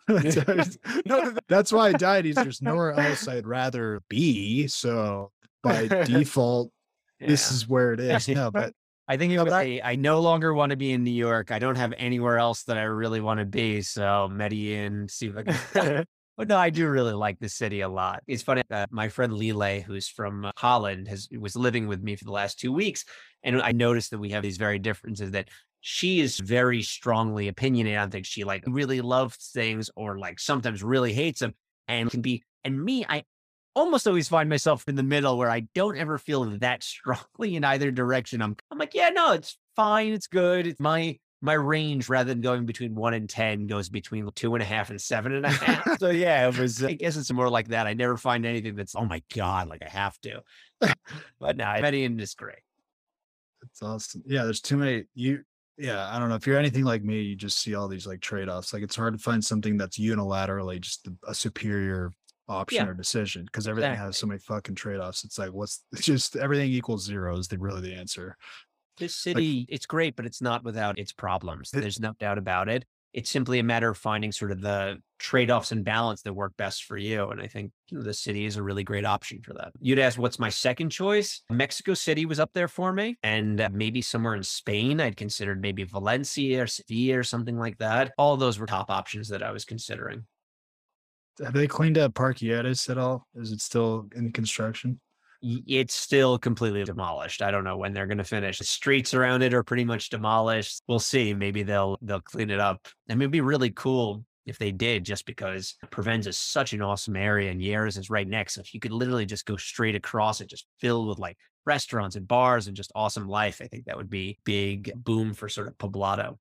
No, that's why I died. Is there's nowhere else I'd rather be. So by default, this Yeah. is where it is. No, but I think No, you but I, I no longer want to be in New York. I don't have anywhere else that I really want to be. So Medellin, see if I can. But no, I do really like the city a lot. It's funny. Uh, my friend Lile, who's from uh, Holland, has was living with me for the last two weeks, and I noticed that we have these very differences. That she is very strongly opinionated on things. She like really loves things, or like sometimes really hates them, and can be. And me, I almost always find myself in the middle where I don't ever feel that strongly in either direction. I'm, I'm like, yeah, no, it's fine. It's good. It's my, my range rather than going between one and ten goes between two and a half and seven and a half. So yeah, it was, I guess it's more like that. I never find anything that's, oh my God, like I have to, but no, Medellin is great. it's awesome. Yeah, there's too many. You, yeah, I don't know. If you're anything like me, you just see all these like trade offs. Like it's hard to find something that's unilaterally just a, a superior option Yeah. or decision because everything has so many fucking trade offs. It's like, what's it's just everything equals zero is the really the answer. This city, it's great, but it's not without its problems. There's no doubt about it. It's simply a matter of finding sort of the trade-offs and balance that work best for you. And I think you know, the city is a really great option for that. You'd ask, what's my second choice? Mexico City was up there for me. And uh, maybe somewhere in Spain, I'd considered maybe Valencia or Sevilla or something like that. All those were top options that I was considering. Have they cleaned up Parquietas at all? Is it still in construction? Y- It's still completely demolished. I don't know when they're going to finish. The streets around it are pretty much demolished. We'll see. Maybe they'll they'll clean it up. I mean, it'd be really cool if they did, just because Provenza is such an awesome area and Lleras is right next. So if you could literally just go straight across it, just filled with like restaurants and bars and just awesome life, I think that would be big boom for sort of Poblado.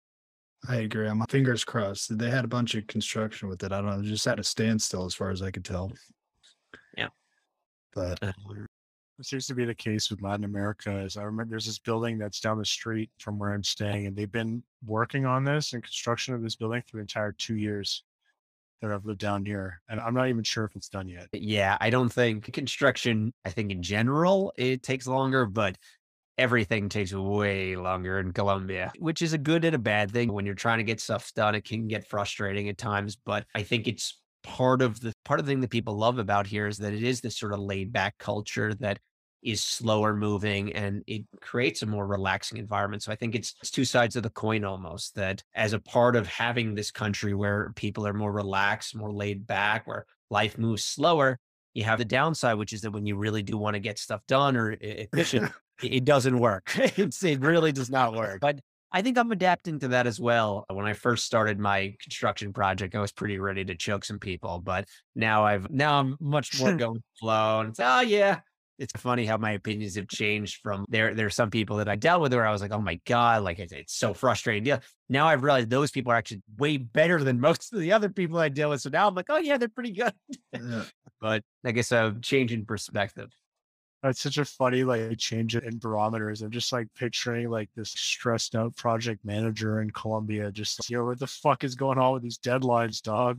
I agree. I'm fingers crossed. They had a bunch of construction with it. I don't know. They just at a standstill as far as I could tell. Yeah. But Uh, It seems to be the case with Latin America. Is I remember there's this building that's down the street from where I'm staying, and they've been working on this and construction of this building for the entire two years that I've lived down here, and I'm not even sure if it's done yet. Yeah, I don't think construction, I think in general, it takes longer, but everything takes way longer in Colombia, which is a good and a bad thing. When you're trying to get stuff done, it can get frustrating at times, but I think it's part of the part of the thing that people love about here is that it is this sort of laid back culture that is slower moving and it creates a more relaxing environment. So I think it's, it's two sides of the coin almost, that as a part of having this country where people are more relaxed, more laid back, where life moves slower, you have the downside, which is that when you really do want to get stuff done or e- efficient, it it doesn't work. It's, it really does not work. But I think I'm adapting to that as well. When I first started my construction project, I was pretty ready to choke some people, but now I've now I'm much more going with the flow. And it's, oh yeah, it's funny how my opinions have changed from there. There are some people that I dealt with where I was like, oh my God, like it's, it's so frustrating. Yeah. Now I've realized those people are actually way better than most of the other people I deal with. So now I'm like, oh yeah, they're pretty good. Yeah. But I guess a change in perspective. That's such a funny like change in barometers. I'm just like picturing like this stressed out project manager in Colombia, just like, yo, what the fuck is going on with these deadlines, dog?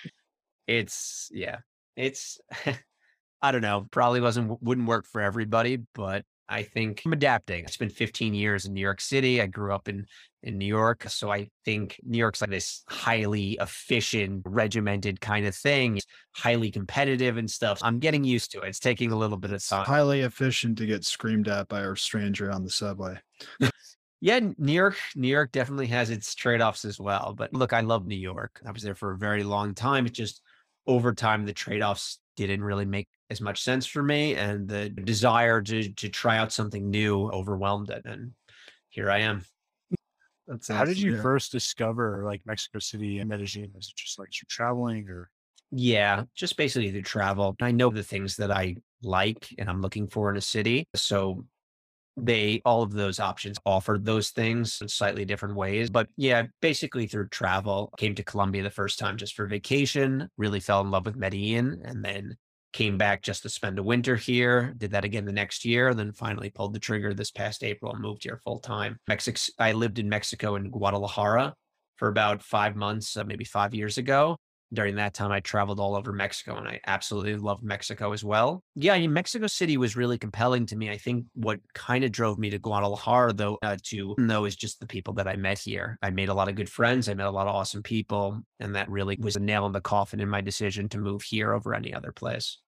It's yeah, it's I don't know, probably wasn't wouldn't work for everybody, but I think I'm adapting. I spent fifteen years in New York City. I grew up in in New York, so I think New York's like this highly efficient, regimented kind of thing, it's highly competitive and stuff. I'm getting used to it. It's taking a little bit of time. Highly efficient to get screamed at by a stranger on the subway. Yeah, New York, New York definitely has its trade-offs as well. But look, I love New York. I was there for a very long time. It's just over time, the trade-offs didn't really make as much sense for me. And the desire to to try out something new overwhelmed it. And here I am. That's How did awesome. you Yeah. first discover like Mexico City and Medellin? Is it just like you traveling or? Yeah, just basically through travel. I know the things that I like and I'm looking for in a city. So they, all of those options offered those things in slightly different ways. But yeah, basically through travel, came to Colombia the first time just for vacation, really fell in love with Medellin, and then came back just to spend a winter here. Did that again the next year, and then finally pulled the trigger this past April and moved here full time. Mexico, I lived in Mexico in Guadalajara for about five months, uh, maybe five years ago. During that time, I traveled all over Mexico and I absolutely loved Mexico as well. Yeah, I mean, Mexico City was really compelling to me. I think what kind of drove me to Guadalajara, though, uh, to know is just the people that I met here. I made a lot of good friends. I met a lot of awesome people. And that really was a nail in the coffin in my decision to move here over any other place.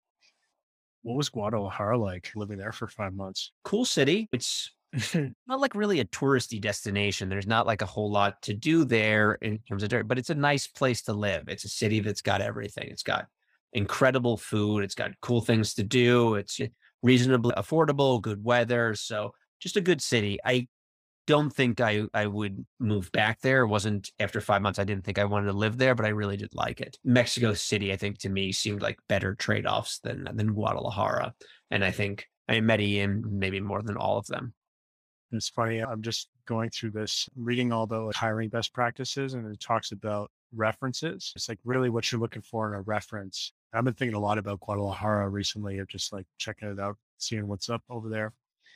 What was Guadalajara like living there for five months? Cool city. It's not like really a touristy destination. There's not like a whole lot to do there in terms of dirt, but it's a nice place to live. It's a city that's got everything. It's got incredible food. It's got cool things to do. It's reasonably affordable, good weather. So just a good city. I don't think I, I would move back there. It wasn't after five months. I didn't think I wanted to live there, but I really did like it. Mexico City, I think to me seemed like better trade-offs than, than Guadalajara. And I think I mean, Medellin, maybe more than all of them. It's funny. I'm just going through this, reading all the like, hiring best practices, and it talks about references. It's like really what you're looking for in a reference. I've been thinking a lot about Guadalajara recently, of just like checking it out, seeing what's up over there.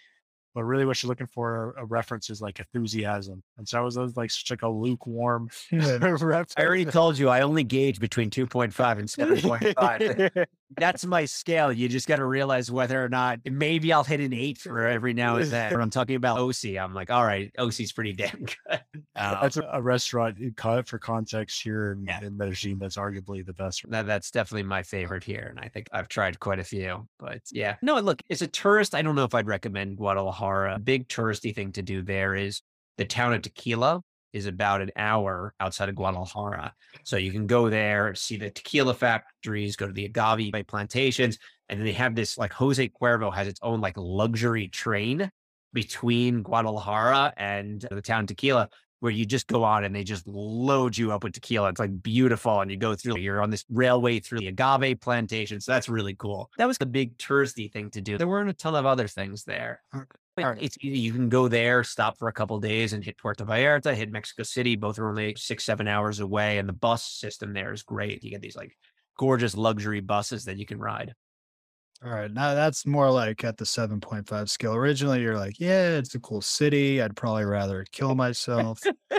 But really what you're looking for a reference is like enthusiasm. And so I was, I was like such like a lukewarm reference. I already told you I only gauge between two point five and seven point five. That's my scale. You just got to realize whether or not maybe I'll hit an eight for every now and then. When I'm talking about O C, I'm like, all right, O C's pretty damn good. Um, That's a, a restaurant you call it for context here in, Yeah. in Medellin. That's arguably the best. that, that's definitely my favorite here. And I think I've tried quite a few, but yeah. No, look, as a tourist, I don't know if I'd recommend Guadalajara. A big touristy thing to do there is the town of Tequila is about an hour outside of Guadalajara. So you can go there, see the tequila factories, go to the agave plantations, and then they have this like Jose Cuervo has its own like luxury train between Guadalajara and the town Tequila, where you just go on and they just load you up with tequila. It's like beautiful. And you go through, you're on this railway through the agave plantations. So that's really cool. That was the big touristy thing to do. There weren't a ton of other things there. But it's, you can go there, stop for a couple of days and hit Puerto Vallarta, hit Mexico City. Both are only six, seven hours away. And the bus system there is great. You get these like gorgeous luxury buses that you can ride. All right. Now that's more like at the seven point five scale. Originally, you're like, yeah, it's a cool city. I'd probably rather kill myself.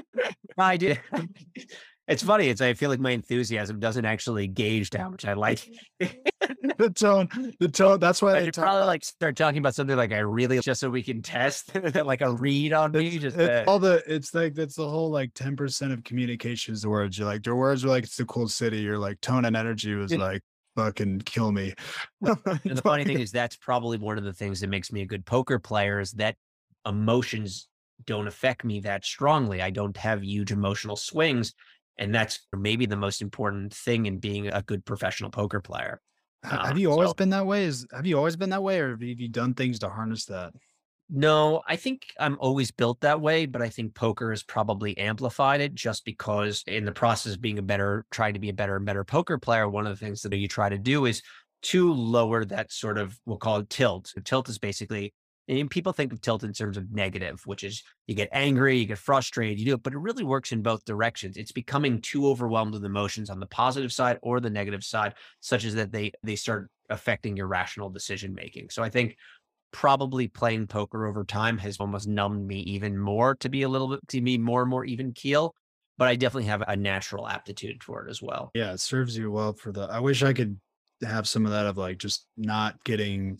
I did. It's funny. It's I feel like my enthusiasm doesn't actually gauge how much I like. the tone, the tone. That's why I they should talk. probably like start talking about something like I really just so we can test like a read on me. Just It's uh, all the it's like that's the whole like ten percent of communication is the words. You're like your words are like it's a cool city. Your like tone and energy was Yeah. like fucking kill me. And the funny thing is that's probably one of the things that makes me a good poker player is that emotions don't affect me that strongly. I don't have huge emotional swings. And that's maybe the most important thing in being a good professional poker player. Ha- Uh, have you always so been that way? Is have you always been that way, or have you done things to harness that? no, I think I'm always built that way, but I think poker has probably amplified it just because in the process of being a better, trying to be a better and better poker player, one of the things that you try to do is to lower that sort of, we'll call it tilt. So tilt is basically, and people think of tilt in terms of negative, which is you get angry, you get frustrated, you do it, but it really works in both directions. It's becoming too overwhelmed with emotions on the positive side or the negative side, such as that they they start affecting your rational decision making. So I think probably playing poker over time has almost numbed me even more to be a little bit to be more and more even keel. But I definitely have a natural aptitude for it as well. Yeah, it serves you well for the. I wish I could have some of that of like just not getting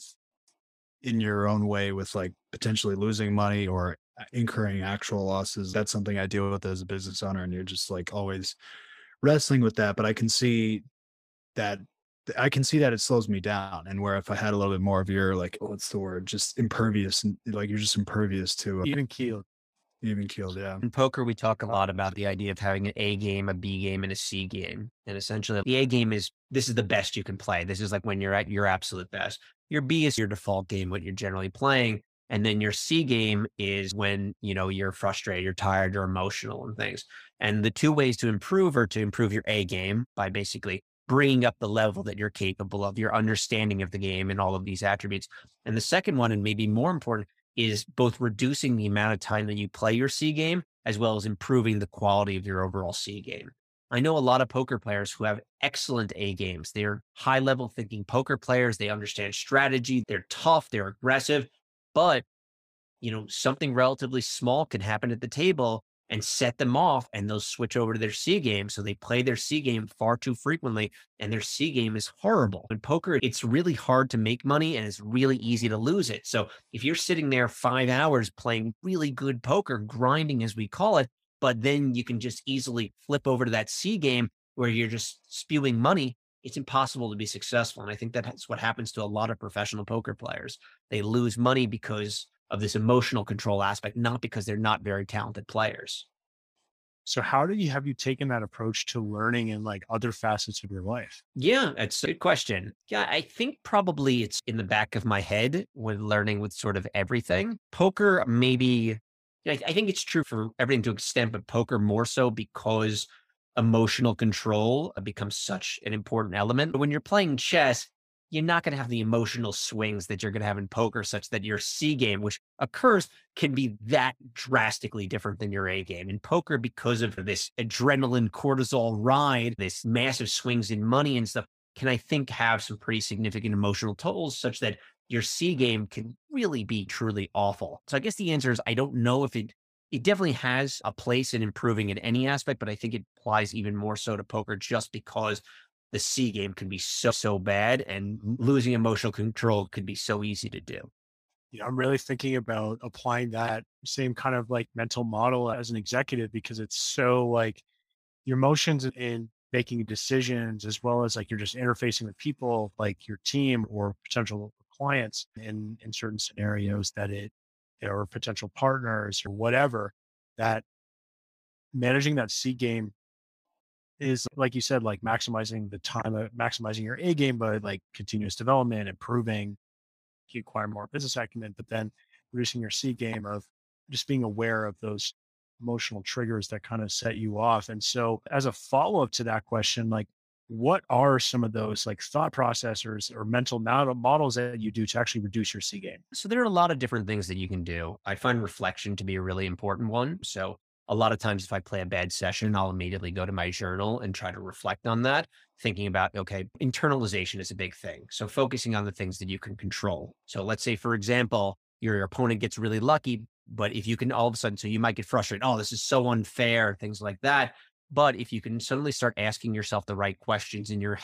in your own way with like potentially losing money or incurring actual losses. That's something I deal with as a business owner, and you're just like always wrestling with that. But I can see that I can see that it slows me down, and where if I had a little bit more of your like, what's the word, just impervious, and like you're just impervious to uh, Even keeled. even keeled. Yeah, In poker, we talk a lot about the idea of having an A game, a B game, and a C game. And essentially, the A game is this is the best you can play. This is like when you're at your absolute best. Your B is your default game, what you're generally playing. And then your C game is when, you know, you're frustrated, you're tired, you're emotional and things. And the two ways to improve are to improve your A game by basically bringing up the level that you're capable of, your understanding of the game and all of these attributes. And the second one, and maybe more important, is both reducing the amount of time that you play your C game, as well as improving the quality of your overall C game. I know a lot of poker players who have excellent A games. They're high level thinking poker players. They understand strategy. They're tough. They're aggressive, but you know, something relatively small can happen at the table and set them off, and they'll switch over to their C game. So they play their C game far too frequently, and their C game is horrible. In poker, it's really hard to make money and it's really easy to lose it. So if you're sitting there five hours playing really good poker, grinding as we call it, but then you can just easily flip over to that C game where you're just spewing money, it's impossible to be successful. And I think that's what happens to a lot of professional poker players. They lose money because of this emotional control aspect, not because they're not very talented players. So how do you have you taken that approach to learning in like other facets of your life? Yeah, that's a good question. Yeah, I think probably it's in the back of my head with learning with sort of everything. Poker, maybe, I I think it's true for everything to an extent, but poker more so because emotional control becomes such an important element. But when you're playing chess, you're not going to have the emotional swings that you're going to have in poker, such that your C game, which occurs, can be that drastically different than your A game. In poker, because of this adrenaline cortisol ride, this massive swings in money and stuff, can I think have some pretty significant emotional totals, such that your C game can really be truly awful. So I guess the answer is I don't know if it it definitely has a place in improving in any aspect, but I think it applies even more so to poker just because the C game can be so, so bad and losing emotional control could be so easy to do. You know, I'm really thinking about applying that same kind of like mental model as an executive because it's so like your emotions in making decisions as well as like you're just interfacing with people like your team or potential clients in in certain scenarios that it or potential partners or whatever that managing that C game is like you said, like maximizing the time, of maximizing your A game, but like continuous development, improving, you acquire more business acumen, but then reducing your C game of just being aware of those emotional triggers that kind of set you off. And so as a follow-up to that question, like what are some of those like thought processors or mental model models that you do to actually reduce your C game? So there are a lot of different things that you can do. I find reflection to be a really important one. So a lot of times if I play a bad session, I'll immediately go to my journal and try to reflect on that, thinking about, okay, internalization is a big thing. So focusing on the things that you can control. So let's say, for example, your opponent gets really lucky, but if you can all of a sudden, so you might get frustrated, oh, this is so unfair, things like that. But if you can suddenly start asking yourself the right questions in your head,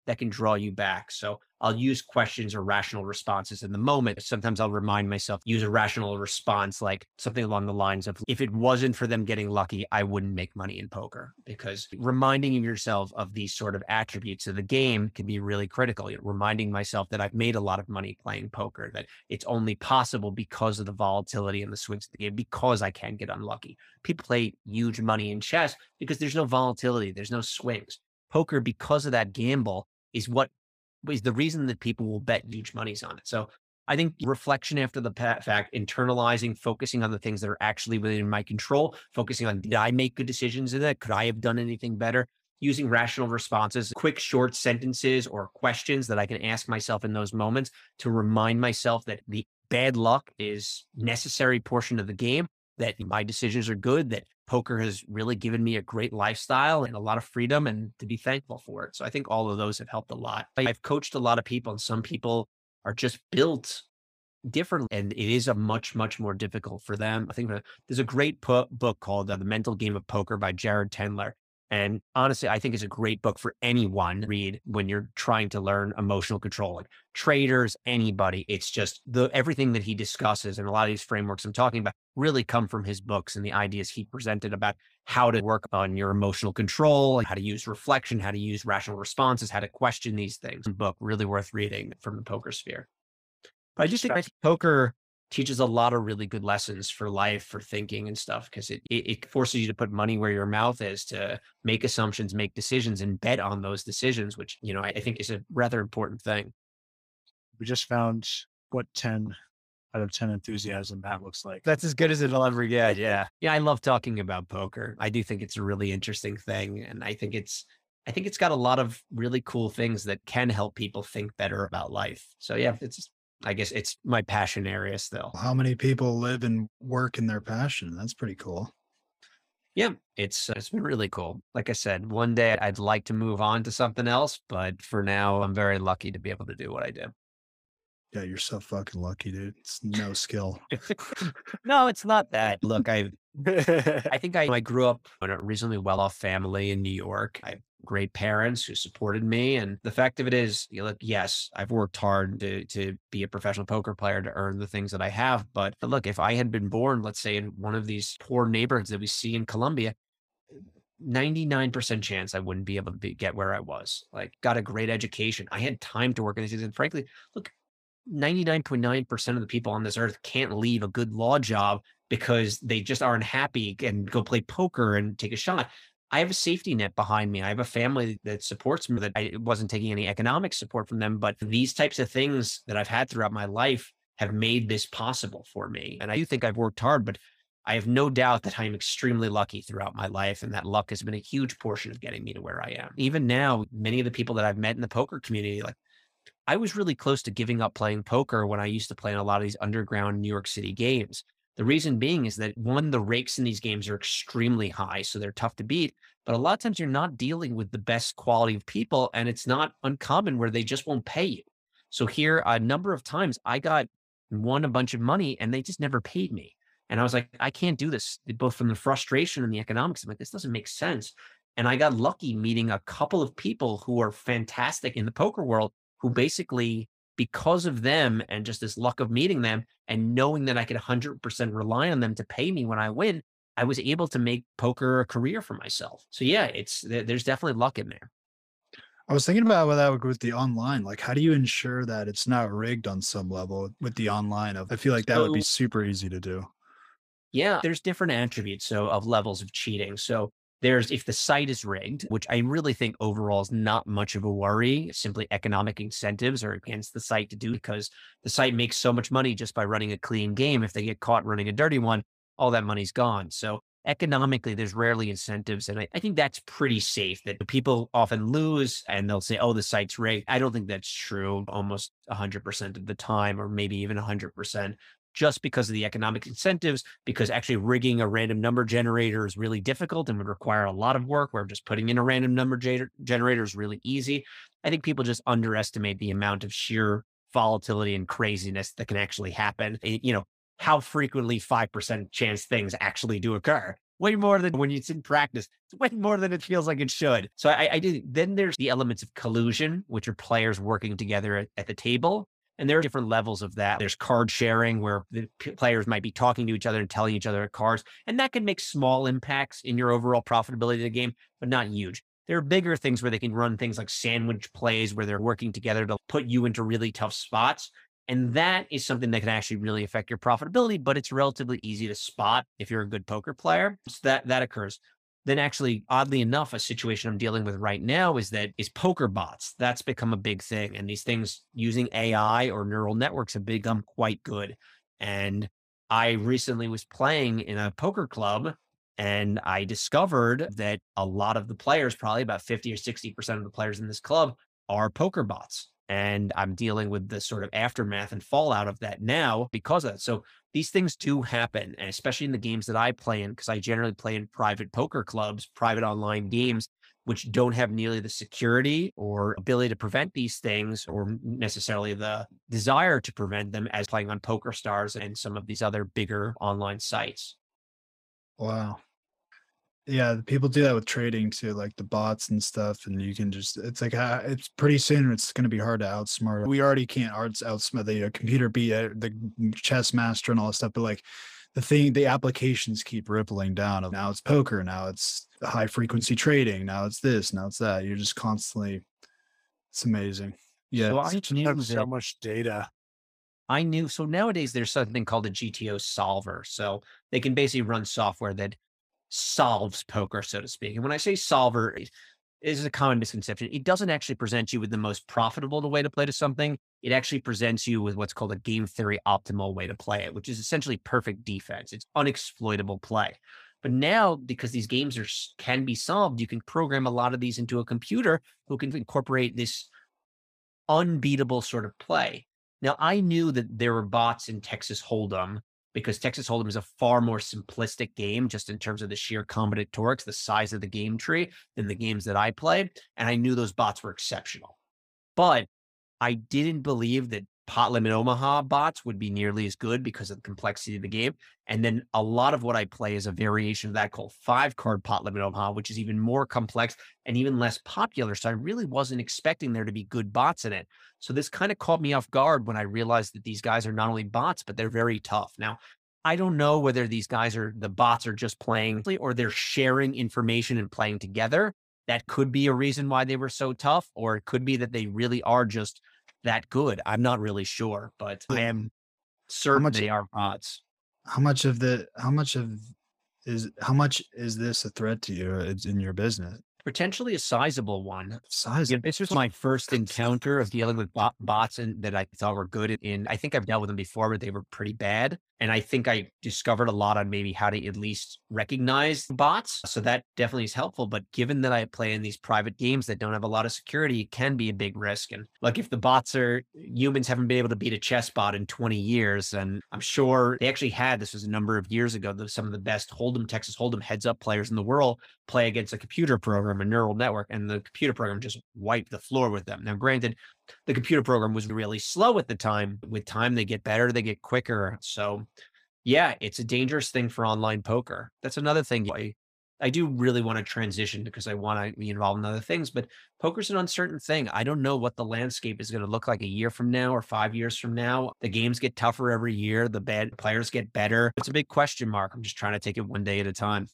that can draw you back. So I'll use questions or rational responses in the moment. Sometimes I'll remind myself, use a rational response, like something along the lines of, if it wasn't for them getting lucky, I wouldn't make money in poker. Because reminding yourself of these sort of attributes of the game can be really critical. You know, reminding myself that I've made a lot of money playing poker, that it's only possible because of the volatility and the swings of the game, because I can get unlucky. People play huge money in chess because there's no volatility, there's no swings. Poker, because of that gamble, is what is the reason that people will bet huge monies on it. So I think reflection after the fact, internalizing, focusing on the things that are actually within my control, focusing on, did I make good decisions in that? Could I have done anything better? Using rational responses, quick, short sentences or questions that I can ask myself in those moments to remind myself that the bad luck is necessary portion of the game, that my decisions are good, that poker has really given me a great lifestyle and a lot of freedom, and to be thankful for it. So I think all of those have helped a lot. I've coached a lot of people, and some people are just built differently, and it is a much, much more difficult for them. I think there's a great book called uh, The Mental Game of Poker by Jared Tendler. And honestly, I think it's a great book for anyone to read when you're trying to learn emotional control, like traders, anybody. It's just the everything that he discusses, and a lot of these frameworks I'm talking about really come from his books and the ideas he presented about how to work on your emotional control, how to use reflection, how to use rational responses, how to question these things. A book really worth reading from the poker sphere. But I just think, I think poker teaches a lot of really good lessons for life, for thinking and stuff, because it, it it forces you to put money where your mouth is, to make assumptions, make decisions, and bet on those decisions, which, you know, I, I think is a rather important thing. We just found what ten out of ten enthusiasm that looks like. That's as good as it'll ever get. Yeah. Yeah. I love talking about poker. I do think it's a really interesting thing. And I think it's, I think it's got a lot of really cool things that can help people think better about life. So yeah, it's, I guess it's my passion area still. How many people live and work in their passion? That's pretty cool. Yeah, it's it's been really cool. Like I said, one day I'd like to move on to something else, but for now, I'm very lucky to be able to do what I do. Yeah, you're so fucking lucky, dude. It's no skill. No, it's not that. Look, I I think I, I grew up in a reasonably well-off family in New York. I have great parents who supported me. And the fact of it is, you know, look, yes, I've worked hard to to be a professional poker player to earn the things that I have. But look, if I had been born, let's say, in one of these poor neighborhoods that we see in Colombia, ninety-nine percent chance I wouldn't be able to be, get where I was. Like, got a great education. I had time to work in these things. And frankly, look, ninety-nine point nine percent of the people on this earth can't leave a good law job because they just aren't happy and go play poker and take a shot. I have a safety net behind me. I have a family that supports me, that I wasn't taking any economic support from them, but these types of things that I've had throughout my life have made this possible for me. And I do think I've worked hard, but I have no doubt that I'm extremely lucky throughout my life. And that luck has been a huge portion of getting me to where I am. Even now, many of the people that I've met in the poker community, like, I was really close to giving up playing poker when I used to play in a lot of these underground New York City games. The reason being is that, one, the rakes in these games are extremely high, so they're tough to beat. But a lot of times you're not dealing with the best quality of people, and it's not uncommon where they just won't pay you. So here, a number of times I got won a bunch of money and they just never paid me. And I was like, I can't do this, both from the frustration and the economics. I'm like, this doesn't make sense. And I got lucky meeting a couple of people who are fantastic in the poker world, who basically, because of them and just this luck of meeting them and knowing that I could one hundred percent rely on them to pay me when I win, I was able to make poker a career for myself. So yeah, it's there's definitely luck in there. I was thinking about that with the online. Like, how do you ensure that it's not rigged on some level with the online? I feel like that So- would be super easy to do. Yeah, there's different attributes so of levels of cheating. So there's, if the site is rigged, which I really think overall is not much of a worry, simply economic incentives are against the site to do, because the site makes so much money just by running a clean game. If they get caught running a dirty one, all that money's gone. So economically, there's rarely incentives. And I, I think that's pretty safe, that people often lose and they'll say, oh, the site's rigged. I don't think that's true almost one hundred percent of the time, or maybe even one hundred percent. Just because of the economic incentives, because actually rigging a random number generator is really difficult and would require a lot of work, where just putting in a random number gener- generator is really easy. I think people just underestimate the amount of sheer volatility and craziness that can actually happen. It- you know, how frequently five percent chance things actually do occur. way more than when it's in practice. It's way more than it feels like it should. So I, I do. Then there's the elements of collusion, which are players working together at, at the table. And there are different levels of that. There's card sharing where the p- players might be talking to each other and telling each other cards. And that can make small impacts in your overall profitability of the game, but not huge. There are bigger things where they can run things like sandwich plays where they're working together to put you into really tough spots. And that is something that can actually really affect your profitability, but it's relatively easy to spot if you're a good poker player. So that, that occurs. Then actually, oddly enough, a situation I'm dealing with right now is that is poker bots. That's become a big thing. And these things using A I or neural networks have become quite good. And I recently was playing in a poker club and I discovered that a lot of the players, probably about fifty or sixty percent of the players in this club are poker bots. And I'm dealing with the sort of aftermath and fallout of that now because of that. So these things do happen, and especially in the games that I play in, because I generally play in private poker clubs, private online games, which don't have nearly the security or ability to prevent these things or necessarily the desire to prevent them as playing on PokerStars and some of these other bigger online sites. Wow. Yeah, the people do that with trading too, like the bots and stuff. And you can just, it's like, uh, it's pretty soon it's going to be hard to outsmart. We already can't outs- outsmart the uh, computer beat uh, the chess master and all that stuff. But like the thing, the applications keep rippling down. Now it's poker. Now it's high frequency trading. Now it's this. Now it's that. You're just constantly, it's amazing. Yeah. So I Just knew have so that much data. I knew. So nowadays there's something called a G T O solver. So they can basically run software that solves poker, so to speak. And when I say solver, it is a common misconception. It doesn't actually present you with the most profitable way to play to something. It actually presents you with what's called a game theory optimal way to play it, which is essentially perfect defense. It's unexploitable play. But now, because these games are can be solved, you can program a lot of these into a computer who can incorporate this unbeatable sort of play. Now, I knew that there were bots in Texas Hold'em because Texas Hold'em is a far more simplistic game just in terms of the sheer combinatorics, the size of the game tree than the games that I played. And I knew those bots were exceptional. But I didn't believe that Pot Limit Omaha bots would be nearly as good because of the complexity of the game. And then a lot of what I play is a variation of that called five card Pot Limit Omaha, which is even more complex and even less popular. So I really wasn't expecting there to be good bots in it. So this kind of caught me off guard when I realized that these guys are not only bots, but they're very tough. Now, I don't know whether these guys are, the bots are just playing or they're sharing information and playing together. That could be a reason why they were so tough, or it could be that they really are just that good. I'm not really sure, but I am certain much- they are bots. How much of the, how much of is, how much is this a threat to you It's in your business? Potentially a sizable one. Size. Yeah, this was my first encounter of dealing with bot, bots and that I thought were good in. I think I've dealt with them before, but they were pretty bad. And I think I discovered a lot on maybe how to at least recognize bots. So that definitely is helpful. But given that I play in these private games that don't have a lot of security, it can be a big risk. And like if the bots are, humans haven't been able to beat a chess bot in twenty years. And I'm sure they actually had, this was a number of years ago, the, some of the best Hold'em, Texas Hold'em heads up players in the world play against a computer program, a neural network, and the computer program just wiped the floor with them. Now, granted, the computer program was really slow at the time. With time, they get better, they get quicker. So yeah, it's a dangerous thing for online poker. That's another thing. I, I do really want to transition because I want to be involved in other things, but poker's an uncertain thing. I don't know what the landscape is going to look like a year from now or five years from now. The games get tougher every year. The bad players get better. It's a big question mark. I'm just trying to take it one day at a time.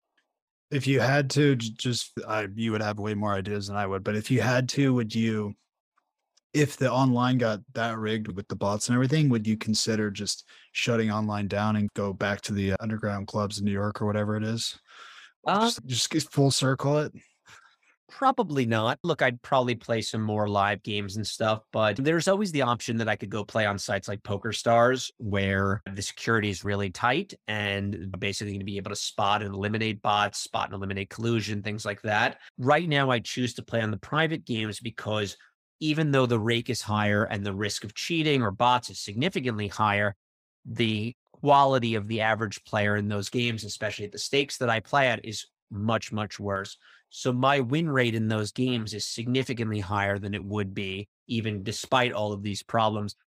If you had to, j- just I, you would have way more ideas than I would. But if you had to, would you, if the online got that rigged with the bots and everything, would you consider just shutting online down and go back to the uh, underground clubs in New York or whatever it is? Uh, just, just get full circle it. Probably not. Look, I'd probably play some more live games and stuff, but there's always the option that I could go play on sites like PokerStars where the security is really tight and basically going to be able to spot and eliminate bots, spot and eliminate collusion, things like that. Right now, I choose to play on the private games because even though the rake is higher and the risk of cheating or bots is significantly higher, the quality of the average player in those games, especially at the stakes that I play at, is much, much worse. So my win rate in those games is significantly higher than it would be, even despite all of these problems,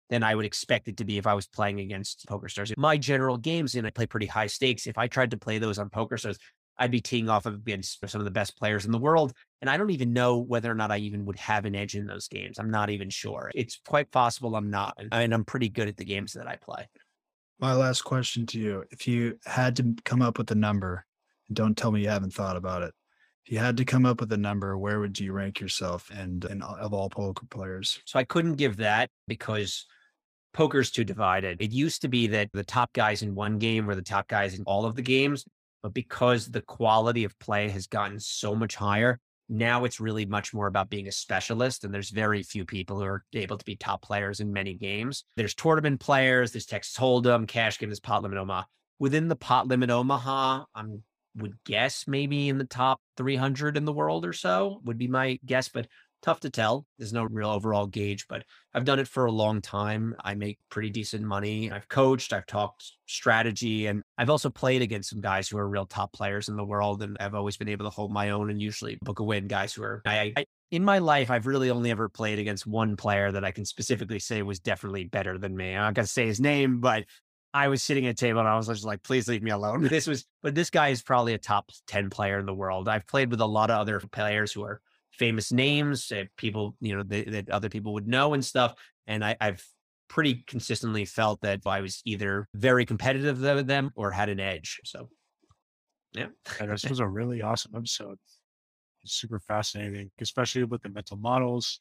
than I would expect it to be if I was playing against PokerStars. My general games, and I play pretty high stakes. If I tried to play those on PokerStars, I'd be teeing off against some of the best players in the world. And I don't even know whether or not I even would have an edge in those games. I'm not even sure. It's quite possible I'm not. And I'm pretty good at the games that I play. My last question to you, if you had to come up with a number, and don't tell me you haven't thought about it. If you had to come up with a number, where would you rank yourself and, and of all poker players? So I couldn't give that because poker's too divided. It used to be that the top guys in one game were the top guys in all of the games. But because the quality of play has gotten so much higher, now it's really much more about being a specialist. And there's very few people who are able to be top players in many games. There's tournament players, there's Texas Hold'em, Cash Game, there's Pot Limit Omaha. Within the Pot Limit Omaha, I would guess maybe in the top three hundred in the world or so would be my guess, but tough to tell. There's no real overall gauge, but I've done it for a long time. I make pretty decent money. I've coached, I've talked strategy, and I've also played against some guys who are real top players in the world. And I've always been able to hold my own and usually book a win guys who are, I, I in my life, I've really only ever played against one player that I can specifically say was definitely better than me. I'm not going to say his name, but I was sitting at a table and I was just like, please leave me alone. This was, but this guy is probably a top ten player in the world. I've played with a lot of other players who are famous names, uh, people, you know, that, that other people would know and stuff. And I, I've pretty consistently felt that I was either very competitive with them or had an edge. So, yeah. And this was a really awesome episode. It's super fascinating, especially with the mental models,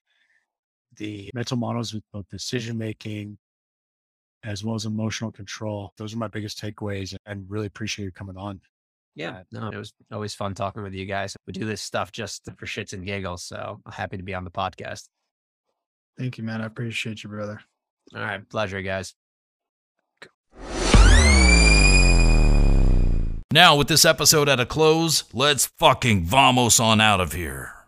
the mental models with both decision making as well as emotional control. Those are my biggest takeaways, and really appreciate you coming on. Yeah, no, it was always fun talking with you guys. We do this stuff just for shits and giggles. So I'm happy to be on the podcast. Thank you, man. I appreciate you, brother. All right. Pleasure, guys. Now, with this episode at a close, let's fucking vamos on out of here.